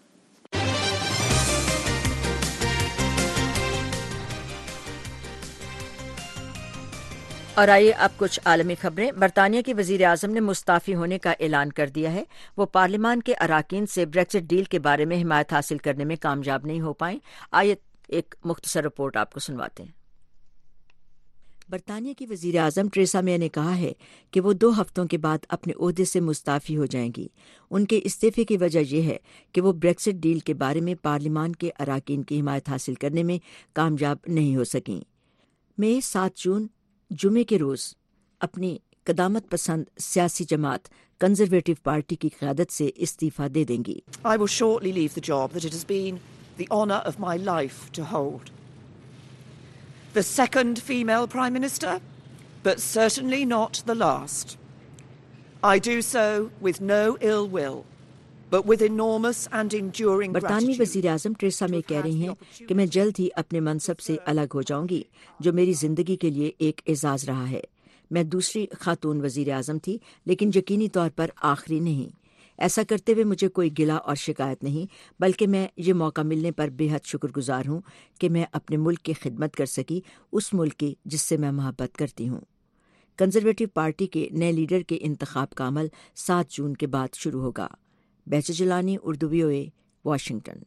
اور آئیے اب کچھ عالمی خبریں۔ برطانیہ کے وزیر اعظم نے مستعفی ہونے کا اعلان کر دیا ہے۔ وہ پارلیمان کے اراکین سے بریکزٹ ڈیل کے بارے میں حمایت حاصل کرنے میں کامیاب نہیں ہو پائیں۔ آئیے ایک مختصر رپورٹ آپ کو سنواتے ہیں۔ برطانیہ کی وزیر اعظم ٹریسا مے نے کہا ہے کہ وہ دو ہفتوں کے بعد اپنے عہدے سے مستعفی ہو جائیں گی۔ ان کے استعفے کی وجہ یہ ہے کہ وہ بریکزٹ ڈیل کے بارے میں پارلیمان کے اراکین کی حمایت حاصل کرنے میں کامیاب نہیں ہو سکیں۔ مے سات جون جمعے کے روز اپنی قدامت پسند سیاسی جماعت کنزرویٹو پارٹی کی قیادت سے استعفیٰ دے دیں گی۔ I will shortly leave the job that it has been the honour of my life to hold. The second female Prime Minister, but certainly not the last. I do so with no ill will, but with enormous and enduring gratitude. برطانوی وزیر اعظم ٹریسا مے کہہ رہی ہیں کہ میں جلد ہی اپنے منصب سے الگ ہو جاؤں گی، جو میری زندگی کے لیے ایک اعزاز رہا ہے۔ میں دوسری خاتون وزیر اعظم تھی، لیکن یقینی طور پر آخری نہیں۔ ایسا کرتے ہوئے مجھے کوئی گلہ اور شکایت نہیں، بلکہ میں یہ موقع ملنے پر بے حد شکر گزار ہوں کہ میں اپنے ملک کی خدمت کر سکی، اس ملک کی جس سے میں محبت کرتی ہوں۔ کنزرویٹو پارٹی کے نئے لیڈر کے انتخاب کا عمل سات جون کے بعد شروع ہوگا۔ بیچ Jilani, Urdu V O A, Washington.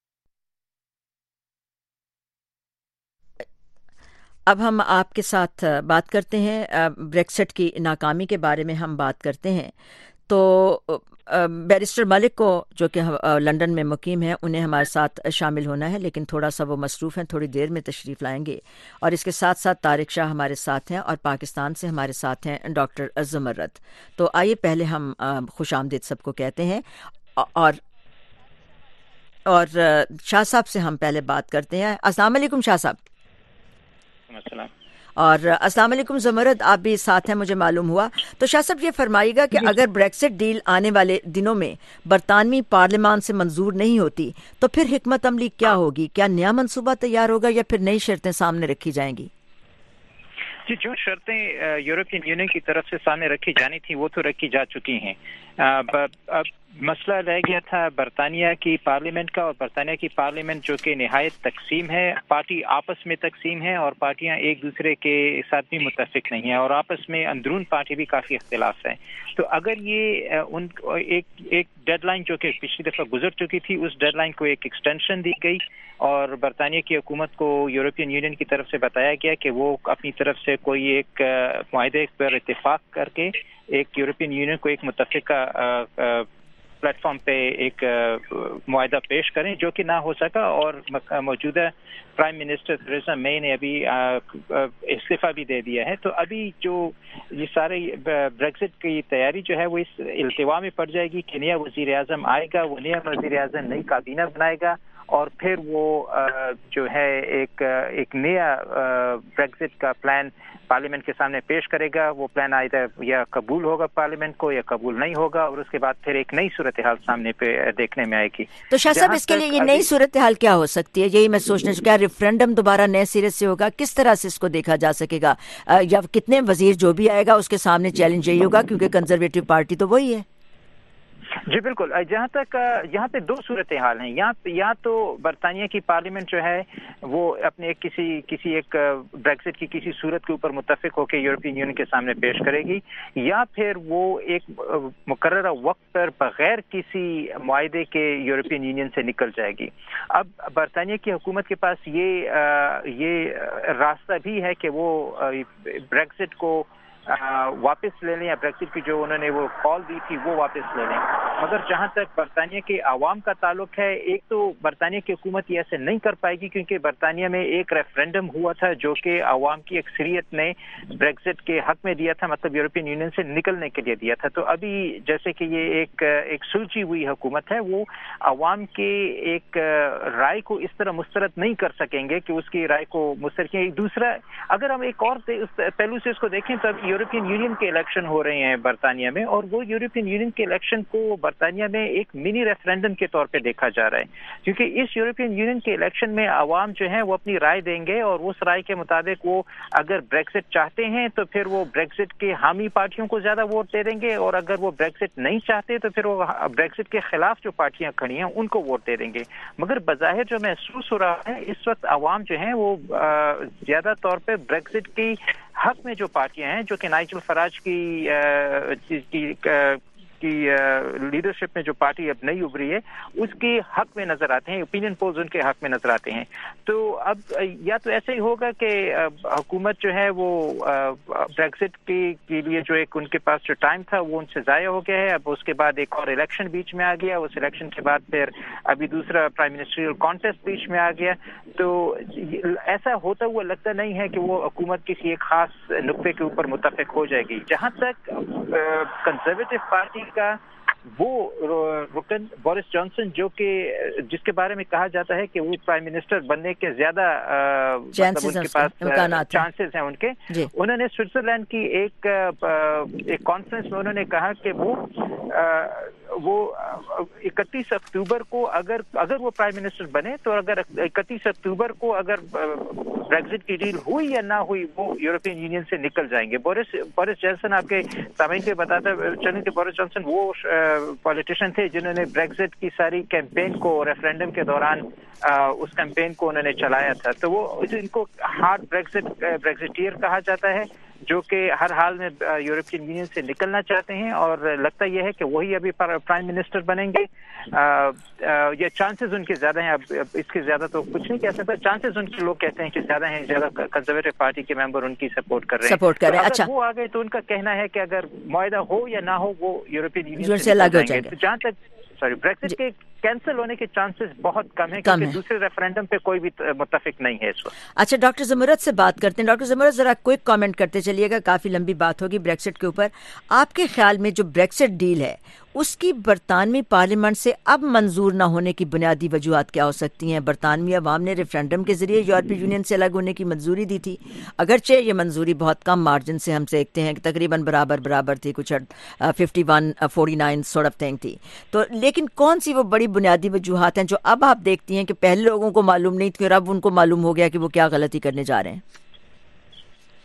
اب ہم آپ کے ساتھ بات کرتے ہیں بریکسٹ کی ناکامی کے بارے میں ہم بات کرتے ہیں۔ تو بیرسٹر ملک کو جو کہ لندن میں مقیم ہیں انہیں ہمارے ساتھ شامل ہونا ہے، لیکن تھوڑا سا وہ مصروف ہیں، تھوڑی دیر میں تشریف لائیں گے۔ اور اس کے ساتھ ساتھ طارق شاہ ہمارے ساتھ ہیں اور پاکستان سے ہمارے ساتھ ہیں ڈاکٹر زمرد۔ تو آئیے پہلے ہم خوش آمدید سب کو کہتے ہیں اور اور شاہ صاحب سے ہم پہلے بات کرتے ہیں۔ السلام علیکم شاہ صاحب۔ السلام۔ اور السلام علیکم زمرد، آپ بھی ساتھ ہیں مجھے معلوم ہوا۔ تو شاہ صاحب یہ فرمائیے گا کہ اگر بریکسٹ ڈیل آنے والے دنوں میں برطانوی پارلیمان سے منظور نہیں ہوتی تو پھر حکمت عملی کیا ہوگی؟ کیا نیا منصوبہ تیار ہوگا یا پھر نئی شرطیں سامنے رکھی جائیں گی؟ جی، جو شرطیں یورپین یونین کی طرف سے سامنے رکھی جانی تھی وہ تو رکھی جا چکی ہیں۔ مسئلہ رہ گیا تھا برطانیہ کی پارلیمنٹ کا، اور برطانیہ کی پارلیمنٹ جو کہ نہایت تقسیم ہے، پارٹی آپس میں تقسیم ہے اور پارٹیاں ایک دوسرے کے ساتھ بھی متفق نہیں ہیں، اور آپس میں اندرون پارٹی بھی کافی اختلاف ہے. تو اگر یہ ان ایک ایک ڈیڈ لائن جو کہ پچھلی دفعہ گزر چکی تھی، اس ڈیڈ لائن کو ایک ایکسٹینشن دی گئی اور برطانیہ کی حکومت کو یورپین یونین کی طرف سے بتایا گیا کہ وہ اپنی طرف سے کوئی ایک معاہدے پر اتفاق کر کے ایک یورپین یونین کو ایک متفقہ پلیٹ فارم پہ ایک معاہدہ پیش کریں، جو کہ نہ ہو سکا، اور موجودہ پرائم منسٹر تھریسا مے نے ابھی استعفیٰ بھی دے دیا ہے. تو ابھی جو یہ سارے بریگزٹ کی تیاری جو ہے وہ اس التوا میں پڑ جائے گی کہ نیا وزیر اعظم آئے گا، وہ نیا وزیر اعظم نئی کابینہ بنائے گا، اور پھر وہ جو ہے ایک ایک نیا بریگزٹ کا پلان پارلیمنٹ کے سامنے پیش کرے گا. وہ پلان آئے یا قبول ہوگا پارلیمنٹ کو یا قبول نہیں ہوگا، اور اس کے بعد پھر ایک نئی صورتحال سامنے پہ دیکھنے میں آئے گی. تو شاہ صاحب اس کے لیے یہ نئی صورتحال کیا ہو سکتی ہے؟ یہی میں سوچنا چاہوں، کیا ریفرینڈم دوبارہ نئے سرے سے ہوگا؟ کس طرح سے اس کو دیکھا جا سکے گا؟ یا کتنے وزیر جو بھی آئے گا اس کے سامنے چیلنج یہی ہوگا، کیونکہ کنزرویٹو پارٹی تو وہی ہے. جی بالکل. جہاں تک یہاں پہ دو صورتحال ہیں. یہاں یا تو برطانیہ کی پارلیمنٹ جو ہے وہ اپنے کسی کسی ایک بریگزٹ کی کسی صورت کے اوپر متفق ہو کے یورپین یونین کے سامنے پیش کرے گی، یا پھر وہ ایک مقررہ وقت پر بغیر کسی معاہدے کے یورپین یونین سے نکل جائے گی. اب برطانیہ کی حکومت کے پاس یہ یہ راستہ بھی ہے کہ وہ بریگزٹ کو واپس لے لیں، یا بریگزٹ کی جو انہوں نے وہ کال دی تھی وہ واپس لے لیں. مگر جہاں تک برطانیہ کے عوام کا تعلق ہے، ایک تو برطانیہ کی حکومت یہ ایسے نہیں کر پائے گی، کیونکہ برطانیہ میں ایک ریفرینڈم ہوا تھا جو کہ عوام کی اکثریت نے بریگزٹ کے حق میں دیا تھا، مطلب یورپین یونین سے نکلنے کے لیے دیا تھا. تو ابھی جیسے کہ یہ ایک ایک سلجھی ہوئی حکومت ہے، وہ عوام کے ایک رائے کو اس طرح مسترد نہیں کر سکیں گے کہ اس کی رائے کو مسترد کریں. دوسرا، اگر ہم ایک اور پہلو سے اس کو دیکھیں تو اب یورپین یونین کے الیکشن ہو رہے ہیں برطانیہ میں، اور وہ یورپین یونین کے الیکشن کو برطانیہ میں ایک منی ریفرینڈم کے طور پہ دیکھا جا رہا ہے، کیونکہ اس یورپین یونین کے الیکشن میں عوام جو ہیں وہ اپنی رائے دیں گے، اور اس رائے کے مطابق وہ اگر بریگزٹ چاہتے ہیں تو پھر وہ بریگزٹ کے حامی پارٹیوں کو زیادہ ووٹ دے دیں گے، اور اگر وہ بریگزٹ نہیں چاہتے تو پھر وہ بریگزٹ کے خلاف جو پارٹیاں کھڑی ہیں ان کو ووٹ دے دیں گے. مگر بظاہر جو محسوس ہو رہا ہے اس وقت عوام جو ہیں وہ زیادہ طور پہ بریگزٹ کی حق میں جو پارٹیاں ہیں، جو کہ نائجل فراج کی کی لیڈرشپ میں جو پارٹی اب نئی ابھری ہے، اس کے حق میں نظر آتے ہیں، اوپینین پولز ان کے حق میں نظر آتے ہیں. تو اب یا تو ایسا ہی ہوگا کہ حکومت جو ہے وہ بریگزٹ کے لیے جو ایک ان کے پاس جو ٹائم تھا وہ ان سے ضائع ہو گیا ہے. اب اس کے بعد ایک اور الیکشن بیچ میں آ گیا، اس الیکشن کے بعد پھر ابھی دوسرا پرائم منسٹریل کانٹیسٹ بیچ میں آ گیا. تو ایسا ہوتا ہوا لگتا نہیں ہے کہ وہ حکومت کسی ایک خاص نقطے کے اوپر متفق ہو جائے گی. جہاں تک کنزرویٹو پارٹی کا وہ رکن بورس جانسن، جو کہ جس کے بارے میں کہا جاتا ہے کہ وہ پرائم منسٹر بننے کے زیادہ مطلب ان کے پاس چانسز ہیں ان کے، انہوں نے سوئٹزرلینڈ کی ایک ایک کانفرنس میں انہوں نے کہا کہ وہ وہ اکتیس اکتوبر کو اگر اگر وہ پرائم منسٹر بنے تو اگر اکتیس اکتوبر کو اگر بریگزٹ کی ڈیل ہوئی یا نہ ہوئی وہ یورپین یونین سے نکل جائیں گے. بورس بورس جانسن آپ کے سامعین کو بتاتا چلیں کہ بورس جانسن وہ پالیٹیشن تھے جنہوں نے بریگزٹ کی ساری کیمپین کو ریفرینڈم کے دوران اس کیمپین کو انہوں نے چلایا تھا. تو وہ ان کو ہارڈ بریگزٹ بریگزٹیئر کہا جاتا ہے، جو کہ ہر حال میں یورپین یونین سے نکلنا چاہتے ہیں، اور لگتا یہ ہے کہ وہی ابھی پرائم منسٹر بنیں گے. یہ چانسز ان کے زیادہ ہیں، اب اس کے زیادہ تو کچھ نہیں کہہ سکتا. چانسز ان کے لوگ کہتے ہیں کہ زیادہ ہیں، زیادہ کنزرویٹو پارٹی کے ممبر ان کی سپورٹ کر رہے ہیں سپورٹ کر رہے ہیں. اچھا، وہ آ گئے تو ان کا کہنا ہے کہ اگر معاہدہ ہو یا نہ ہو وہ یورپین یونین سے الگ ہو جائیں گے. جہاں تک سوری بریگزٹ کے کینسل ہونے کے چانسز بہت کم ہیں، کیونکہ دوسرے ریفرینڈم پہ کوئی بھی متفق نہیں ہے اس وقت. اچھا، ڈاکٹر زمرد سے بات کرتے ہیں. ڈاکٹر زمرد ذرا کوئک کامنٹ کرتے چلیے گا، کافی لمبی بات ہوگی بریگزٹ کے اوپر. آپ کے خیال میں جو بریگزٹ ڈیل ہے اس کی برطانوی پارلیمنٹ سے اب منظور نہ ہونے کی بنیادی وجوہات کیا ہو سکتی ہیں؟ برطانوی عوام نے ریفرینڈم کے ذریعے یورپی یونین سے الگ ہونے کی منظوری دی تھی، اگرچہ یہ منظوری بہت کم مارجن سے ہم دیکھتے ہیں کہ تقریباً برابر برابر تھی، کچھ fifty one forty nine sort of thing تھی. تو لیکن کون سی وہ بڑی بنیادی وجوہات ہیں جو اب آپ دیکھتی ہیں کہ پہلے لوگوں کو معلوم نہیں تھی اور اب ان کو معلوم ہو گیا کہ وہ کیا غلطی کرنے جا رہے ہیں؟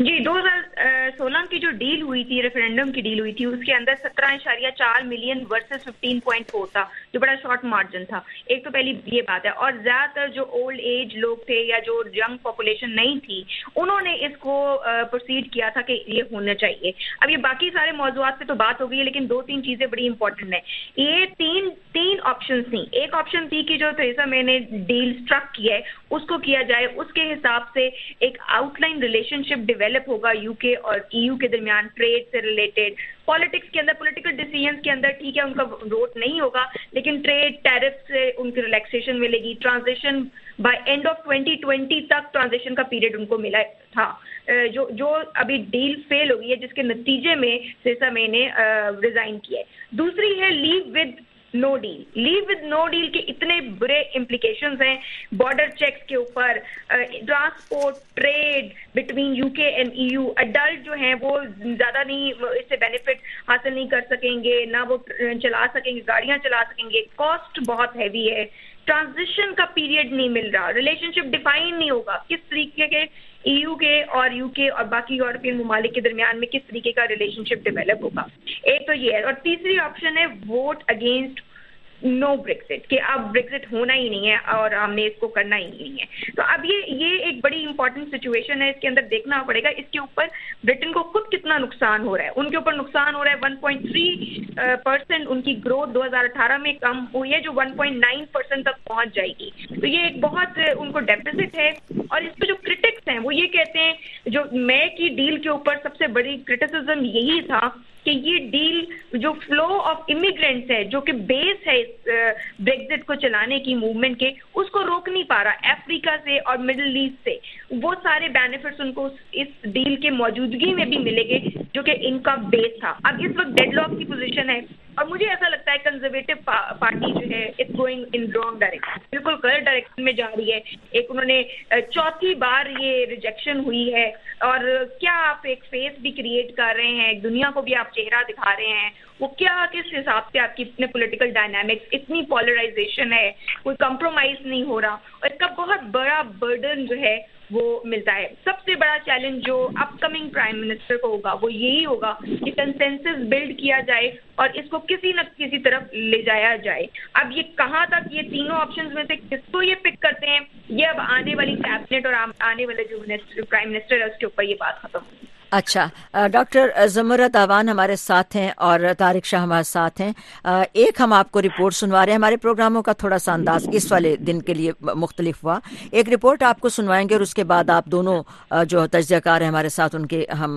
جی دو ہزار سولہ کی جو ڈیل ہوئی تھی، ریفرینڈم کی ڈیل ہوئی تھی، اس کے اندر سترہ اشاریہ چار million versus fifteen point four تھا، جو بڑا شارٹ مارجن تھا. ایک تو پہلی یہ بات ہے، اور زیادہ تر جو اولڈ ایج لوگ تھے یا جو ینگ پاپولیشن نہیں تھی، انہوں نے اس کو پروسیڈ کیا تھا کہ یہ ہونا چاہیے. اب یہ باقی سارے موضوعات پہ تو بات ہو گئی ہے، لیکن دو تین چیزیں بڑی امپورٹنٹ ہیں. یہ تین تین آپشن تھیں. ایک آپشن تھی کہ جو تھریسا مے نے ڈیل اسٹرک کیا ہے اس کو کیا جائے، اس کے حساب سے ایک outline relationship develop ہوگا یو کے اور ای یو کے درمیان، ٹریڈ سے ریلیٹڈ، پالیٹکس کے اندر، پولیٹیکل ڈیسیژنس کے اندر ٹھیک ہے ان کا ووٹ نہیں ہوگا، لیکن ٹریڈ ٹیرف سے ان کی ریلیکسیشن ملے گی. Transition by end of twenty twenty تک ٹرانزیشن کا پیریڈ ان کو ملا تھا، جو جو ابھی ڈیل فیل ہو گئی ہے، جس کے نتیجے میں تھریسا مے نے ریزائن کیا ہے. دوسری ہے leave with no deal. Leave with no deal کے اتنے برے امپلیکیشنز ہیں بارڈر چیکس کے اوپر، transport, trade between U K and E U. Adult جو ہیں وہ زیادہ نہیں اس سے بینیفٹ حاصل نہیں کر سکیں گے، نہ وہ چلا سکیں گے، گاڑیاں چلا سکیں گے. کاسٹ بہت ہیوی ہے. ٹرانزیشن کا پیریڈ نہیں مل رہا، ریلیشن شپ ڈیفائن نہیں ہوگا کس طریقے کے ای یو کے اور یو کے اور باقی یورپین ممالک کے درمیان میں کس طریقے کا ریلیشن شپ ڈیولپ ہوگا. ایک تو یہ ہے. اور تیسری آپشن ہے ووٹ اگینسٹ نو بریکزٹ، کہ اب بریکزٹ ہونا ہی نہیں ہے اور ہم نے اس کو کرنا ہی نہیں ہے. تو اب یہ یہ ایک بڑی امپورٹنٹ سچویشن ہے. اس کے اندر دیکھنا پڑے گا اس کے اوپر برٹن کو خود کتنا نقصان ہو رہا ہے. ان کے اوپر نقصان ہو رہا ہے ون پوائنٹ تھری پرسینٹ ان کی گروتھ دو ہزار اٹھارہ میں کم ہوئی ہے، جو ون پوائنٹ نائن پرسینٹ تک پہنچ جائے گی. تو یہ ایک بہت ان کو ڈیفیسٹ ہے. اور اس پہ جو کرٹکس ہیں وہ یہ کہتے ہیں، جو مے کی ڈیل کے اوپر سب سے بڑی کرٹیسزم یہی تھا کہ یہ ڈیل جو فلو آف امیگرینٹس ہے، جو کہ بیس ہے اس بریکزٹ کو چلانے کی موومنٹ کے، اس کو روک نہیں پا رہا. افریقہ سے اور مڈل ایسٹ سے وہ سارے بینیفٹس ان کو اس ڈیل کے موجودگی میں بھی ملے گے جو کہ ان کا بیس تھا. اب اس وقت ڈیڈ لاک کی پوزیشن ہے، اور مجھے ایسا لگتا ہے کنزرویٹو پارٹی جو ہے it's going in wrong direction, بالکل غلط ڈائریکشن میں جا رہی ہے. ایک انہوں نے چوتھی بار یہ ریجیکشن ہوئی ہے، اور کیا آپ ایک فیس بھی کریٹ کر رہے ہیں، دنیا کو بھی آپ چہرہ دکھا رہے ہیں. وہ کیا کس حساب سے آپ کی اتنے پولیٹیکل ڈائنامکس، اتنی پولرائزیشن ہے، کوئی کمپرومائز نہیں ہو رہا، اور اس کا بہت بڑا برڈن جو ہے وہ ملتا ہے. سب سے بڑا چیلنج جو اپ کمنگ پرائم منسٹر کو ہوگا وہ یہی ہوگا کہ کنسنسس بلڈ کیا جائے اور اس کو کسی نہ کسی طرف لے جایا جائے. اب یہ کہاں تک یہ تینوں آپشنز میں سے کس کو یہ پک کرتے ہیں، یہ اب آنے والی کیبنٹ اور آنے والے جو پرائم منسٹر ہے اس کے اوپر یہ بات ختم ہوگی. اچھا، ڈاکٹر زمرت آوان ہمارے ساتھ ہیں اور طارق شاہ ہمارے ساتھ ہیں. ایک ہم آپ کو رپورٹ سنوا رہے ہیں. ہمارے پروگراموں کا تھوڑا سا انداز اس والے دن کے لیے مختلف ہوا. ایک رپورٹ آپ کو سنوائیں گے اور اس کے بعد آپ دونوں جو تجزیہ کار ہیں ہمارے ساتھ ان کے ہم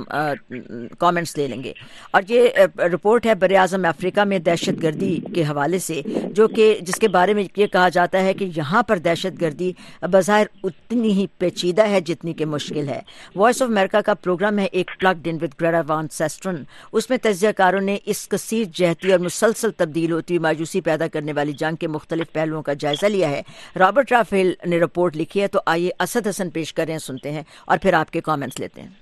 کامنٹس لے لیں گے. اور یہ رپورٹ ہے براعظم افریقہ میں دہشت گردی کے حوالے سے، جو کہ جس کے بارے میں یہ کہا جاتا ہے کہ یہاں پر دہشت گردی بظاہر اتنی ہی پیچیدہ ہے جتنی کہ مشکل ہے. وائس آف امریکہ کا پروگرام ہے plugged in with Greta Van Susteren. اس میں تجزیہ کاروں نے اس کثیر جہتی اور مسلسل تبدیل ہوتی مایوسی پیدا کرنے والی جنگ کے مختلف پہلوؤں کا جائزہ لیا ہے. رابرٹ رافیل نے رپورٹ لکھی ہے، تو آئیے اسد حسن پیش کریں، سنتے ہیں اور پھر آپ کے کامنٹس لیتے ہیں.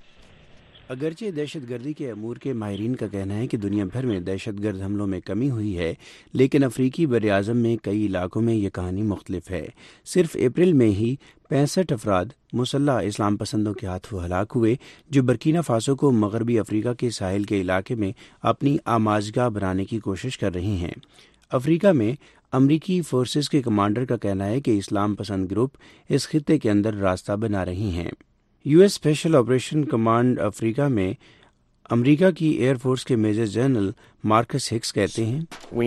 اگرچہ دہشت گردی کے امور کے ماہرین کا کہنا ہے کہ دنیا بھر میں دہشت گرد حملوں میں کمی ہوئی ہے، لیکن افریقی براعظم میں کئی علاقوں میں یہ کہانی مختلف ہے. صرف اپریل میں ہی پینسٹھ افراد مسلح اسلام پسندوں کے ہاتھوں ہلاک ہوئے، جو برکینا فاسو کو مغربی افریقہ کے ساحل کے علاقے میں اپنی آماجگاہ بنانے کی کوشش کر رہی ہیں. افریقہ میں امریکی فورسز کے کمانڈر کا کہنا ہے کہ اسلام پسند گروپ اس خطے کے اندر راستہ بنا رہی ہیں. U S special operation command Africa میں امریکہ کی ایئر فورس کے میجر جنرل مارکس ہکس کہتے ہیں،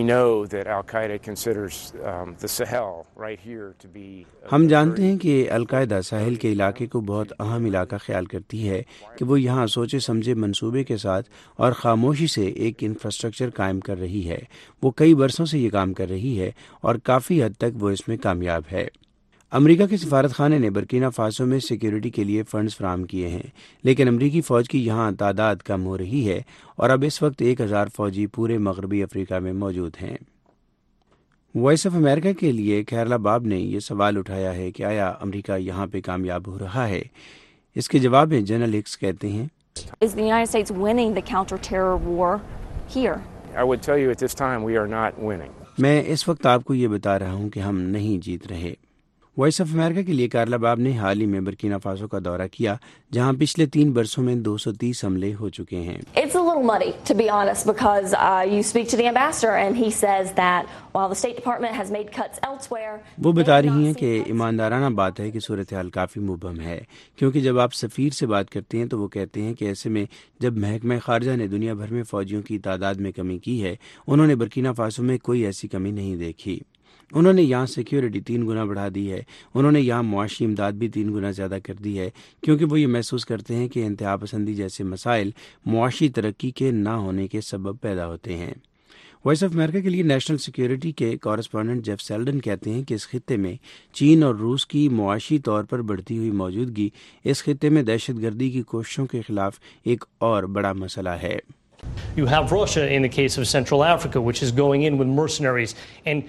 ہم جانتے ہیں کہ القاعدہ ساحل کے علاقے کو بہت اہم علاقہ خیال کرتی ہے کہ وہ یہاں سوچے سمجھے منصوبے کے ساتھ اور خاموشی سے ایک انفراسٹرکچر قائم کر رہی ہے. وہ کئی برسوں سے یہ کام کر رہی ہے اور کافی حد تک وہ اس میں کامیاب ہے. امریکہ کے سفارت خانے نے برکینا فاسو میں سیکیورٹی کے لیے فنڈز فراہم کیے ہیں، لیکن امریکی فوج کی یہاں تعداد کم ہو رہی ہے اور اب اس وقت ایک ہزار فوجی پورے مغربی افریقہ میں موجود ہیں. وائس آف امریکہ کے لیے کیرلا باب نے یہ سوال اٹھایا ہے کہ آیا امریکہ یہاں پہ کامیاب ہو رہا ہے. اس کے جواب میں جنرل ہکس کہتے ہیں، Is the United States winning the counter-terror war here? I would tell you at this time we are not winning. میں اس وقت آپ کو یہ بتا رہا ہوں کہ ہم نہیں جیت رہے. وائس آف امریکہ کے لیے کارلا باب نے حال ہی میں برکینا فاسو کا دورہ کیا جہاں پچھلے تین برسوں میں دو سو تیس حملے ہو چکے ہیں. It's a little muddy, to be honest, because uh, you speak to the ambassador and he says that while the State Department has made cuts elsewhere. وہ بتا رہی ہیں کہ ایماندارانہ بات ہے کہ صورتحال کافی مبہم ہے، کیونکہ جب آپ سفیر سے بات کرتے ہیں تو وہ کہتے ہیں کہ ایسے میں جب محکمہ خارجہ نے دنیا بھر میں فوجیوں کی تعداد میں کمی کی ہے، انہوں نے برکینا فاسو میں کوئی ایسی کمی نہیں دیکھی. انہوں نے یہاں سیکیورٹی تین گنا بڑھا دی ہے، انہوں نے یہاں معاشی امداد بھی تین گنا زیادہ کر دی ہے، کیونکہ وہ یہ محسوس کرتے ہیں کہ انتہا پسندی جیسے مسائل معاشی ترقی کے نہ ہونے کے سبب پیدا ہوتے ہیں. وائس آف امریکہ کے لیے نیشنل سیکیورٹی کے کورسپونڈنٹ جیف سیلڈن کہتے ہیں کہ اس خطے میں چین اور روس کی معاشی طور پر بڑھتی ہوئی موجودگی اس خطے میں دہشت گردی کی کوششوں کے خلاف ایک اور بڑا مسئلہ ہے. You have Russia in the case of Central Africa, which is going in with mercenaries and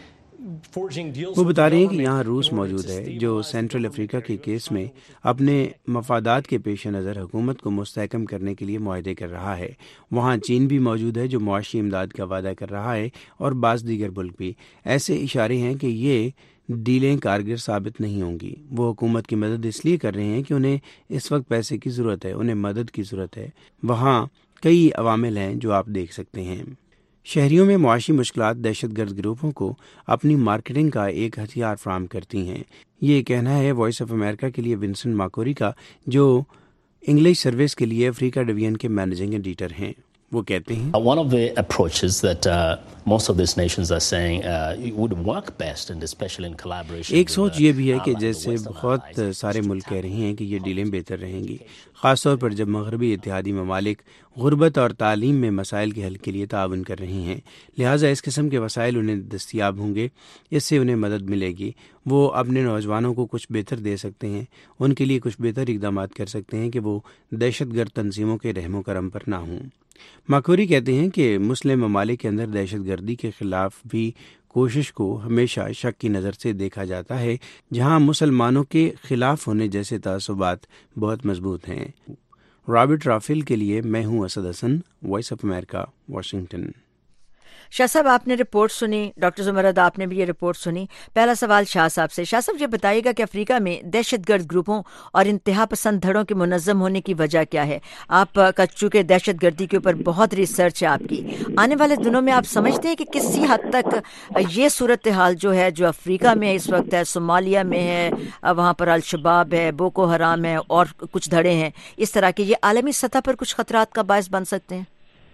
وہ بتا رہے ہیں کہ یہاں روس موجود ہے جو سینٹرل افریقہ کے کیس میں اپنے مفادات کے پیش نظر حکومت کو مستحکم کرنے کے لیے معاہدے کر رہا ہے. وہاں چین بھی موجود ہے جو معاشی امداد کا وعدہ کر رہا ہے اور بعض دیگر ملک بھی. ایسے اشارے ہیں کہ یہ ڈیلیں کارگر ثابت نہیں ہوں گی. وہ حکومت کی مدد اس لیے کر رہے ہیں کہ انہیں اس وقت پیسے کی ضرورت ہے، انہیں مدد کی ضرورت ہے. وہاں کئی عوامل ہیں جو آپ دیکھ سکتے ہیں. شہریوں میں معاشی مشکلات دہشت گرد گروپوں کو اپنی مارکیٹنگ کا ایک ہتھیار فراہم کرتی ہیں. یہ کہنا ہے وائس آف امریکہ کے لیے ونسنٹ ماکوری کا، جو انگلش سروس کے لیے افریقہ ڈویژن کے مینیجنگ ایڈیٹر ہیں. وہ کہتے ہیں one of the approaches that uh, most of these nations are saying uh, would work best and especially in collaboration. ایک سوچ یہ بھی ہے کہ جیسے بہت سارے ملک کہہ رہے ہیں کہ یہ ڈیلیں بہتر رہیں گی، خاص طور پر جب مغربی اتحادی ممالک غربت اور تعلیم میں مسائل کے حل کے لیے تعاون کر رہی ہیں. لہٰذا اس قسم کے وسائل انہیں دستیاب ہوں گے، اس سے انہیں مدد ملے گی. وہ اپنے نوجوانوں کو کچھ بہتر دے سکتے ہیں، ان کے لیے کچھ بہتر اقدامات کر سکتے ہیں کہ وہ دہشت گرد تنظیموں کے رحم و کرم پر نہ ہوں. ماکوری کہتے ہیں کہ مسلم ممالک کے اندر دہشت گردی کے خلاف بھی کوشش کو ہمیشہ شک کی نظر سے دیکھا جاتا ہے، جہاں مسلمانوں کے خلاف ہونے جیسے تعصبات بہت مضبوط ہیں. رابرٹ رافیل کے لیے میں ہوں Asad Hassan, voice of America, Washington. Shah صاحب آپ نے رپورٹ سنی، ڈاکٹر زمرد آپ نے بھی یہ رپورٹ سنی. پہلا سوال شاہ صاحب سے. شاہ صاحب یہ بتائیے گا کہ افریقہ میں دہشت گرد گروپوں اور انتہا پسند دھڑوں کے منظم ہونے کی وجہ کیا ہے؟ آپ کا چونکہ دہشت گردی کے اوپر بہت ریسرچ ہے آپ کی، آنے والے دنوں میں آپ سمجھتے ہیں کہ کسی حد تک یہ صورتحال جو ہے جو افریقہ میں اس وقت ہے، صومالیہ میں ہے، وہاں پر الشباب ہے، بوکو حرام ہے اور کچھ دھڑے ہیں، اس طرح کے، یہ عالمی سطح پر کچھ خطرات کا باعث بن سکتے ہیں؟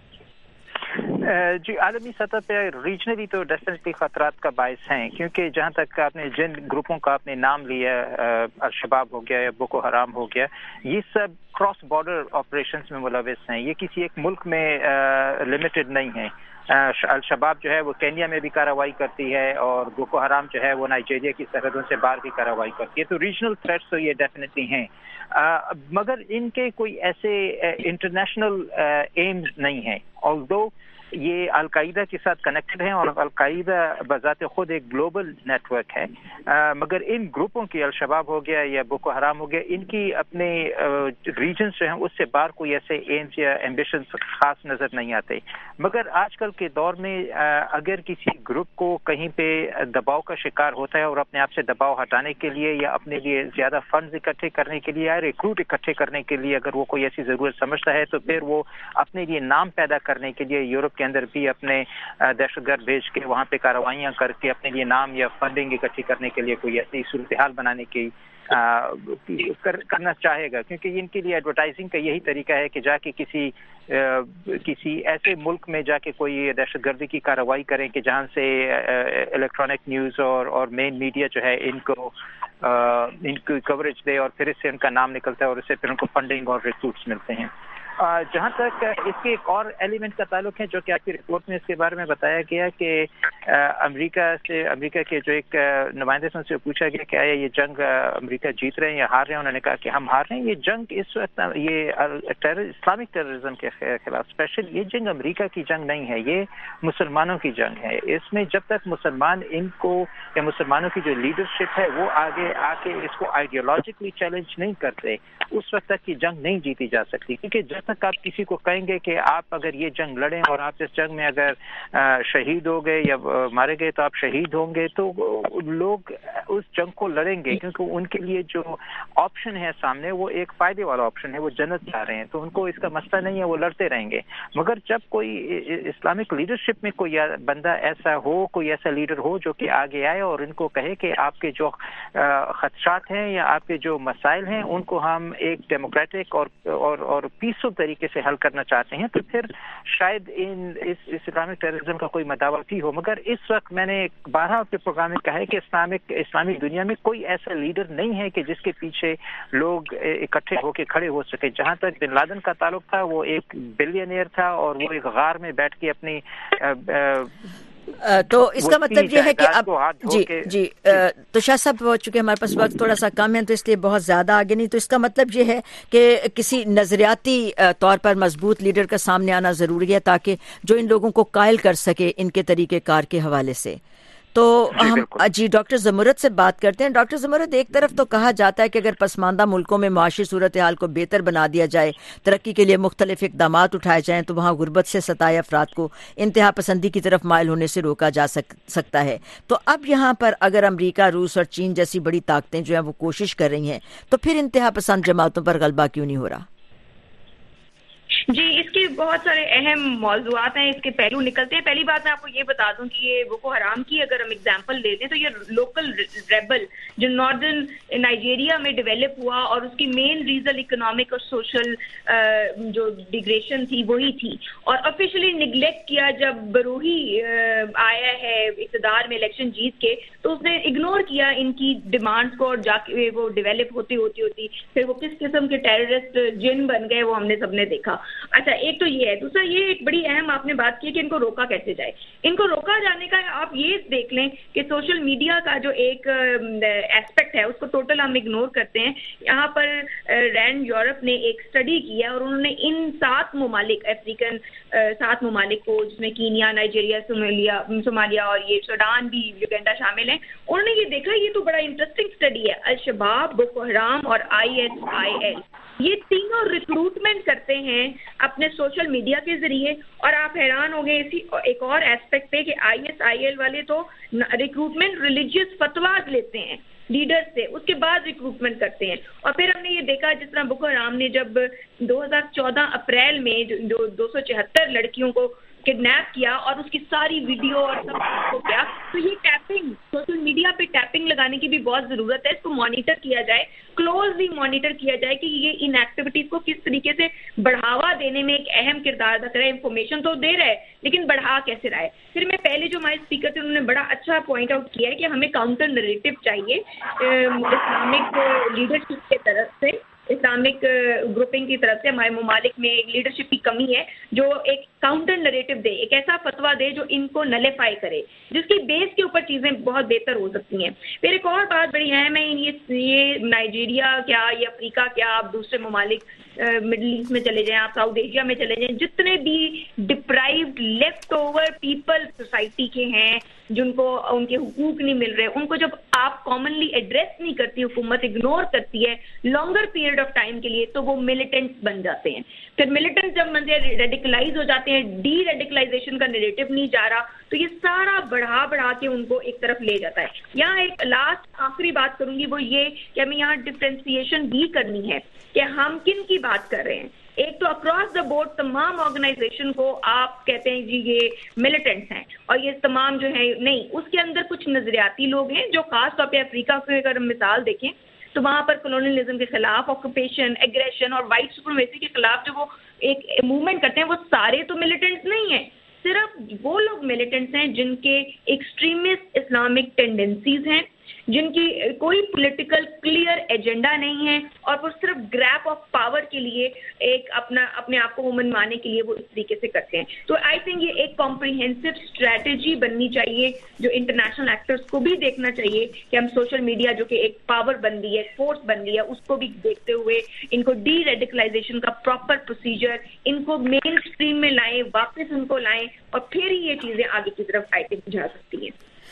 جی عالمی سطح پہ ریجنلی تو ڈیفینیٹلی خطرات کا باعث ہیں، کیونکہ جہاں تک آپ نے جن گروپوں کا آپ نے نام لیا، الشباب ہو گیا یا بوکو حرام ہو گیا، یہ سب کراس بارڈر آپریشنز میں ملوث ہیں. یہ کسی ایک ملک میں لمیٹڈ نہیں ہے. الشباب جو ہے وہ کینیا میں بھی کارروائی کرتی ہے اور بوکو حرام جو ہے وہ نائجیریا کی سرحدوں سے باہر بھی کارروائی کرتی ہے. تو ریجنل تھریٹس تو یہ ڈیفینیٹلی ہیں، مگر ان کے کوئی ایسے انٹرنیشنل ایمز نہیں ہیں. آلدو یہ القاعدہ کے ساتھ کنیکٹڈ ہیں اور القاعدہ بذات خود ایک گلوبل نیٹ ورک ہے، مگر ان گروپوں کی، الشباب ہو گیا یا بوکو حرام ہو گیا، ان کی اپنے ریجنز جو ہیں اس سے باہر کوئی ایسے ایمز یا ایمبیشنز خاص نظر نہیں آتے. مگر آج کل کے دور میں اگر کسی گروپ کو کہیں پہ دباؤ کا شکار ہوتا ہے اور اپنے آپ سے دباؤ ہٹانے کے لیے یا اپنے لیے زیادہ فنڈز اکٹھے کرنے کے لیے یا ریکروٹ اکٹھے کرنے کے لیے اگر وہ کوئی ایسی ضرورت سمجھتا ہے، تو پھر وہ اپنے لیے نام پیدا کرنے کے لیے یورپ کے اندر بھی اپنے دہشت گرد بھیج کے وہاں پہ کارروائیاں کر کے اپنے لیے نام یا فنڈنگ اکٹھی کرنے کے لیے کوئی ایسی صورتحال بنانے کی کرنا چاہے گا، کیونکہ ان کے لیے ایڈورٹائزنگ کا یہی طریقہ ہے کہ جا کے کسی کسی ایسے ملک میں جا کے کوئی دہشت گردی کی کارروائی کریں کہ جہاں سے الیکٹرانک نیوز اور اور مین میڈیا جو ہے ان کو ان کو کوریج دے اور پھر اس سے ان کا نام نکلتا ہے اور اس سے پھر ان کو فنڈنگ اور ریکروٹس ملتے ہیں. جہاں تک اس کے ایک اور ایلیمنٹ کا تعلق ہے جو کہ آپ کی رپورٹ میں اس کے بارے میں بتایا گیا کہ امریکہ سے امریکہ کے جو ایک نمائندے سے ان سے پوچھا گیا کہ آیا یہ جنگ امریکہ جیت رہے ہیں یا ہار رہے ہیں، انہوں نے کہا کہ ہم ہار رہے ہیں. یہ جنگ اس وقت یہ اسلامک ٹیررزم کے خلاف اسپیشل یہ جنگ امریکہ کی جنگ نہیں ہے، یہ مسلمانوں کی جنگ ہے. اس میں جب تک مسلمان ان کو یا مسلمانوں کی جو لیڈرشپ ہے وہ آگے آ کے اس کو آئیڈیالوجیکلی چیلنج نہیں کرتے، اس وقت تک یہ جنگ نہیں جیتی جا سکتی. کیونکہ جب تک آپ کسی کو کہیں گے کہ آپ اگر یہ جنگ لڑیں اور آپ اس جنگ میں اگر شہید ہو گئے یا مارے گئے تو آپ شہید ہوں گے، تو لوگ اس جنگ کو لڑیں گے، کیونکہ ان کے لیے جو آپشن ہے سامنے وہ ایک فائدے والا آپشن ہے، وہ جنت جا رہے ہیں، تو ان کو اس کا مسئلہ نہیں ہے، وہ لڑتے رہیں گے۔ مگر جب کوئی اسلامک لیڈرشپ میں کوئی بندہ ایسا ہو، کوئی ایسا لیڈر ہو جو کہ آگے آئے اور ان کو کہے کہ آپ کے جو خدشات ہیں یا آپ کے جو مسائل ہیں ان کو ہم ایک ڈیموکریٹک اور اور اور پیسفل طریقے سے حل کرنا چاہتے ہیں، تو پھر شاید ان اس اسلامک ٹیررزم کا کوئی مداوع ہی ہو۔ مگر اس وقت میں نے بارہ اپنے پروگرام میں کہا ہے کہ اسلامک اسلامی دنیا میں کوئی ایسا لیڈر نہیں ہے کہ جس کے پیچھے لوگ اکٹھے ہو کے کھڑے ہو سکے۔ جہاں تک بن لادن کا تعلق تھا، وہ ایک بلینئر تھا اور وہ ایک غار میں بیٹھ کے اپنی تو اس کا مطلب یہ ہے کہ اب جی جی تو شاہ صاحب ہو چکے، ہمارے پاس وقت تھوڑا سا کم ہے تو اس لیے بہت زیادہ آگے نہیں، تو اس کا مطلب یہ ہے کہ کسی نظریاتی طور پر مضبوط لیڈر کا سامنے آنا ضروری ہے تاکہ جو ان لوگوں کو قائل کر سکے ان کے طریقہ کار کے حوالے سے۔ تو ہم جی ڈاکٹر زمرد سے بات کرتے ہیں۔ ڈاکٹر زمرد، ایک طرف تو کہا جاتا ہے کہ اگر پسماندہ ملکوں میں معاشی صورتحال کو بہتر بنا دیا جائے، ترقی کے لیے مختلف اقدامات اٹھائے جائیں تو وہاں غربت سے ستائے افراد کو انتہا پسندی کی طرف مائل ہونے سے روکا جا سک سکتا ہے۔ تو اب یہاں پر اگر امریکہ، روس اور چین جیسی بڑی طاقتیں جو ہیں وہ کوشش کر رہی ہیں تو پھر انتہا پسند جماعتوں پر غلبہ کیوں نہیں ہو رہا؟ جی، اس کے بہت سارے اہم موضوعات ہیں، اس کے پہلو نکلتے ہیں۔ پہلی بات میں آپ کو یہ بتا دوں کہ یہ بوکو حرام کی اگر ہم اگزامپل لیتے ہیں تو یہ لوکل ریبل جو ناردرن نائجیریا میں ڈیولپ ہوا اور اس کی مین ریزن اکنامک اور سوشل جو ڈیگریشن تھی وہی تھی، اور آفیشلی نگلیکٹ کیا جب بروہی آیا ہے اقتدار میں الیکشن جیت کے، تو اس نے اگنور کیا ان کی ڈیمانڈس کو اور جا کے وہ ڈیولپ ہوتی ہوتی ہوتی پھر وہ کس قسم کے ٹیررسٹ جن بن گئے وہ ہم نے سب نے دیکھا۔ اچھا، ایک تو یہ ہے، دوسرا یہ ایک بڑی اہم آپ نے بات کی کہ ان کو روکا کیسے جائے۔ ان کو روکا جانے کا آپ یہ دیکھ لیں کہ سوشل میڈیا کا جو ایک ایسپیکٹ ہے اس کو ٹوٹل ہم اگنور کرتے ہیں۔ یہاں پر رینڈ یورپ نے ایک اسٹڈی کیا اور انہوں نے ان سات ممالک افریقن سات ممالک کو، جس میں کینیا، نائجیریا، صومالیہ صومالیہ اور یہ سوڈان بھی، یوگینڈا شامل ہیں، انہوں نے یہ دیکھا، یہ تو بڑا انٹرسٹنگ اسٹڈی ہے، الشباب، بوکو حرام اور آئی ایس آئی ایل یہ تینوں ریکروٹمنٹ کرتے ہیں اپنے سوشل میڈیا کے ذریعے، اور آپ حیران ہو گئے اسی ایک اور ایسپیکٹ پہ کہ آئی ایس آئی ایل والے تو ریکروٹمنٹ ریلیجیس فتواز لیتے ہیں لیڈر سے، اس کے بعد ریکروٹمنٹ کرتے ہیں۔ اور پھر ہم نے یہ دیکھا جس طرح بوکو حرام نے جب دو ہزار چودہ اپریل میں جو دو سو چوہتر لڑکیوں کو کڈنیپ کیا اور اس کی ساری ویڈیو اور سب کو کیا، تو یہ ٹیپنگ سوشل میڈیا پہ ٹیپنگ لگانے کی بھی بہت ضرورت ہے، اس کو مانیٹر کیا جائے، کلوزلی مانیٹر کیا جائے کہ یہ ان ایکٹیویٹیز کو کس طریقے سے بڑھاوا دینے میں ایک اہم کردار ادا کرے۔ انفارمیشن تو دے رہا ہے لیکن بڑھا کیسے رہا ہے۔ پھر میں پہلے جو ہمارے اسپیکر تھے انہوں نے بڑا اچھا پوائنٹ آؤٹ کیا ہے کہ ہمیں کاؤنٹر نریٹو چاہیے اسلامک لیڈرشپ کی طرف سے، اسلامک گروپنگ کی طرف سے۔ ہمارے ممالک میں لیڈرشپ کی کمی ہے جو ایک کاؤنٹر نریٹو دے، ایک ایسا فتویٰ دے جو ان کو نلیفائی کرے، جس کی بیس کے اوپر چیزیں بہت بہتر ہو سکتی ہیں۔ پھر ایک اور بات بڑی اہم ہے، یہ نائجیریا کیا، یہ افریقہ کیا، آپ دوسرے ممالک مڈل ایسٹ میں چلے جائیں، آپ ساؤتھ ایشیا میں چلے جائیں، جتنے بھی deprived left over people society کے ہیں جن کو ان کے حقوق نہیں مل رہے، ان کو جب آپ کامنلی ایڈریس نہیں کرتی، حکومت اگنور کرتی ہے لانگر پیریڈ آف ٹائم کے لیے، تو وہ ملیٹنٹس بن جاتے ہیں۔ پھر ملیٹنٹس جب منظر ریڈیکلائز ہو جاتے ہیں، ڈی ریڈیکلائزیشن کا نیریٹو نہیں جا رہا، تو یہ سارا بڑھا بڑھا کے ان کو ایک طرف لے جاتا ہے۔ یہاں ایک لاسٹ آخری بات کروں گی، وہ یہ کہ ہمیں یہاں ڈفرینسیشن بھی کرنی ہے کہ ہم کن کی بات کر رہے ہیں۔ ایک تو اکراس دا بورڈ تمام آرگنائزیشن کو آپ کہتے ہیں جی یہ ملیٹنٹس ہیں اور یہ تمام جو ہیں، نہیں، اس کے اندر کچھ نظریاتی لوگ ہیں جو خاص طور پہ افریقہ کی اگر ہم مثال دیکھیں تو وہاں پر کولونیلزم کے خلاف، آکوپیشن، ایگریشن اور وائٹ سپریمیسی کے خلاف جو وہ ایک موومنٹ کرتے ہیں، وہ سارے تو ملیٹنٹس نہیں ہیں، صرف وہ لوگ ملیٹنٹس ہیں جن کے ایکسٹریمسٹ اسلامک ٹینڈنسیز ہیں، جن کی کوئی پولیٹیکل کلیئر ایجنڈا نہیں ہے، اور وہ صرف گریپ آف پاور کے لیے ایک اپنا اپنے آپ کو منوانے کے لیے وہ اس طریقے سے کرتے ہیں۔ تو آئی تھنک یہ ایک کمپریہنسو اسٹریٹجی بننی چاہیے جو انٹرنیشنل ایکٹرز کو بھی دیکھنا چاہیے کہ ہم سوشل میڈیا جو کہ ایک پاور بن گئی ہے، فورس بن گئی ہے، اس کو بھی دیکھتے ہوئے ان کو ڈی ریڈیکلائزیشن کا پراپر پروسیجر ان کو مین اسٹریم میں لائیں، واپس ان کو لائیں، اور پھر ہی یہ چیزیں آگے کی طرف آئی تھنک جا سکتی ہیں۔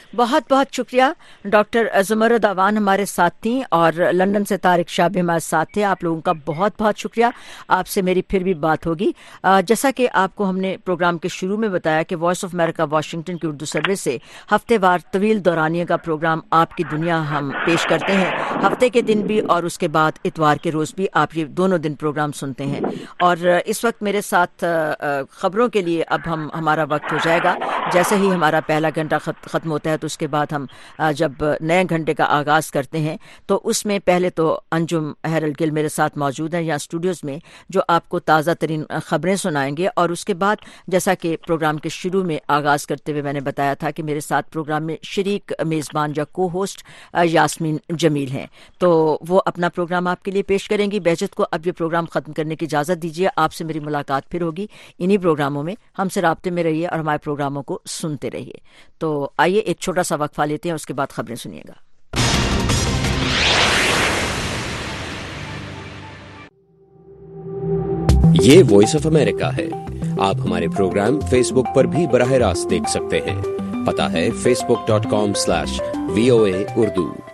بہت بہت شکریہ ڈاکٹر زمرد اوان ہمارے ساتھ تھیں اور لندن سے طارق شاہ بھی ہمارے ساتھ تھے. آپ لوگوں کا بہت بہت شکریہ. آپ سے میری پھر بھی بات ہوگی. جیسا کہ آپ کو ہم نے پروگرام کے شروع میں بتایا کہ وائس آف امریکہ واشنگٹن کی اردو سروس سے ہفتے وار طویل دورانیے کا پروگرام آپ کی دنیا ہم پیش کرتے ہیں. ہفتے کے دن بھی اور اس کے بعد اتوار کے روز بھی آپ یہ دونوں دن پروگرام سنتے ہیں. اور اس وقت میرے ساتھ خبروں کے لیے اب ہم ہمارا وقت ہو جائے گا. جیسے ہی ہمارا پہلا گھنٹہ ختم ہوتا ہے تو اس کے بعد ہم جب نئے گھنٹے کا آغاز کرتے ہیں تو اس میں پہلے تو انجم ہیرل گل میرے ساتھ موجود ہیں یہاں اسٹوڈیوز میں جو آپ کو تازہ ترین خبریں سنائیں گے. اور اس کے بعد جیسا کہ پروگرام کے شروع میں آغاز کرتے ہوئے میں نے بتایا تھا کہ میرے ساتھ پروگرام میں شریک میزبان یا کو ہوسٹ یاسمین جمیل ہیں, تو وہ اپنا پروگرام آپ کے لیے پیش کریں گی. بہجت کو اب یہ پروگرام ختم کرنے کی اجازت دیجیے. آپ سے میری ملاقات پھر ہوگی انہی پروگراموں میں. ہم سے رابطے میں رہیے اور ہمارے پروگراموں کو سنتے رہیے. تو آئیے ایک چھوٹا سا وقفہ لیتے ہیں, اس کے بعد خبریں سنیے گا. یہ وائس آف امریکہ ہے. آپ ہمارے پروگرام فیس بک پر بھی براہ راست دیکھ سکتے ہیں. پتہ ہے Facebook dot com slash V O A Urdu.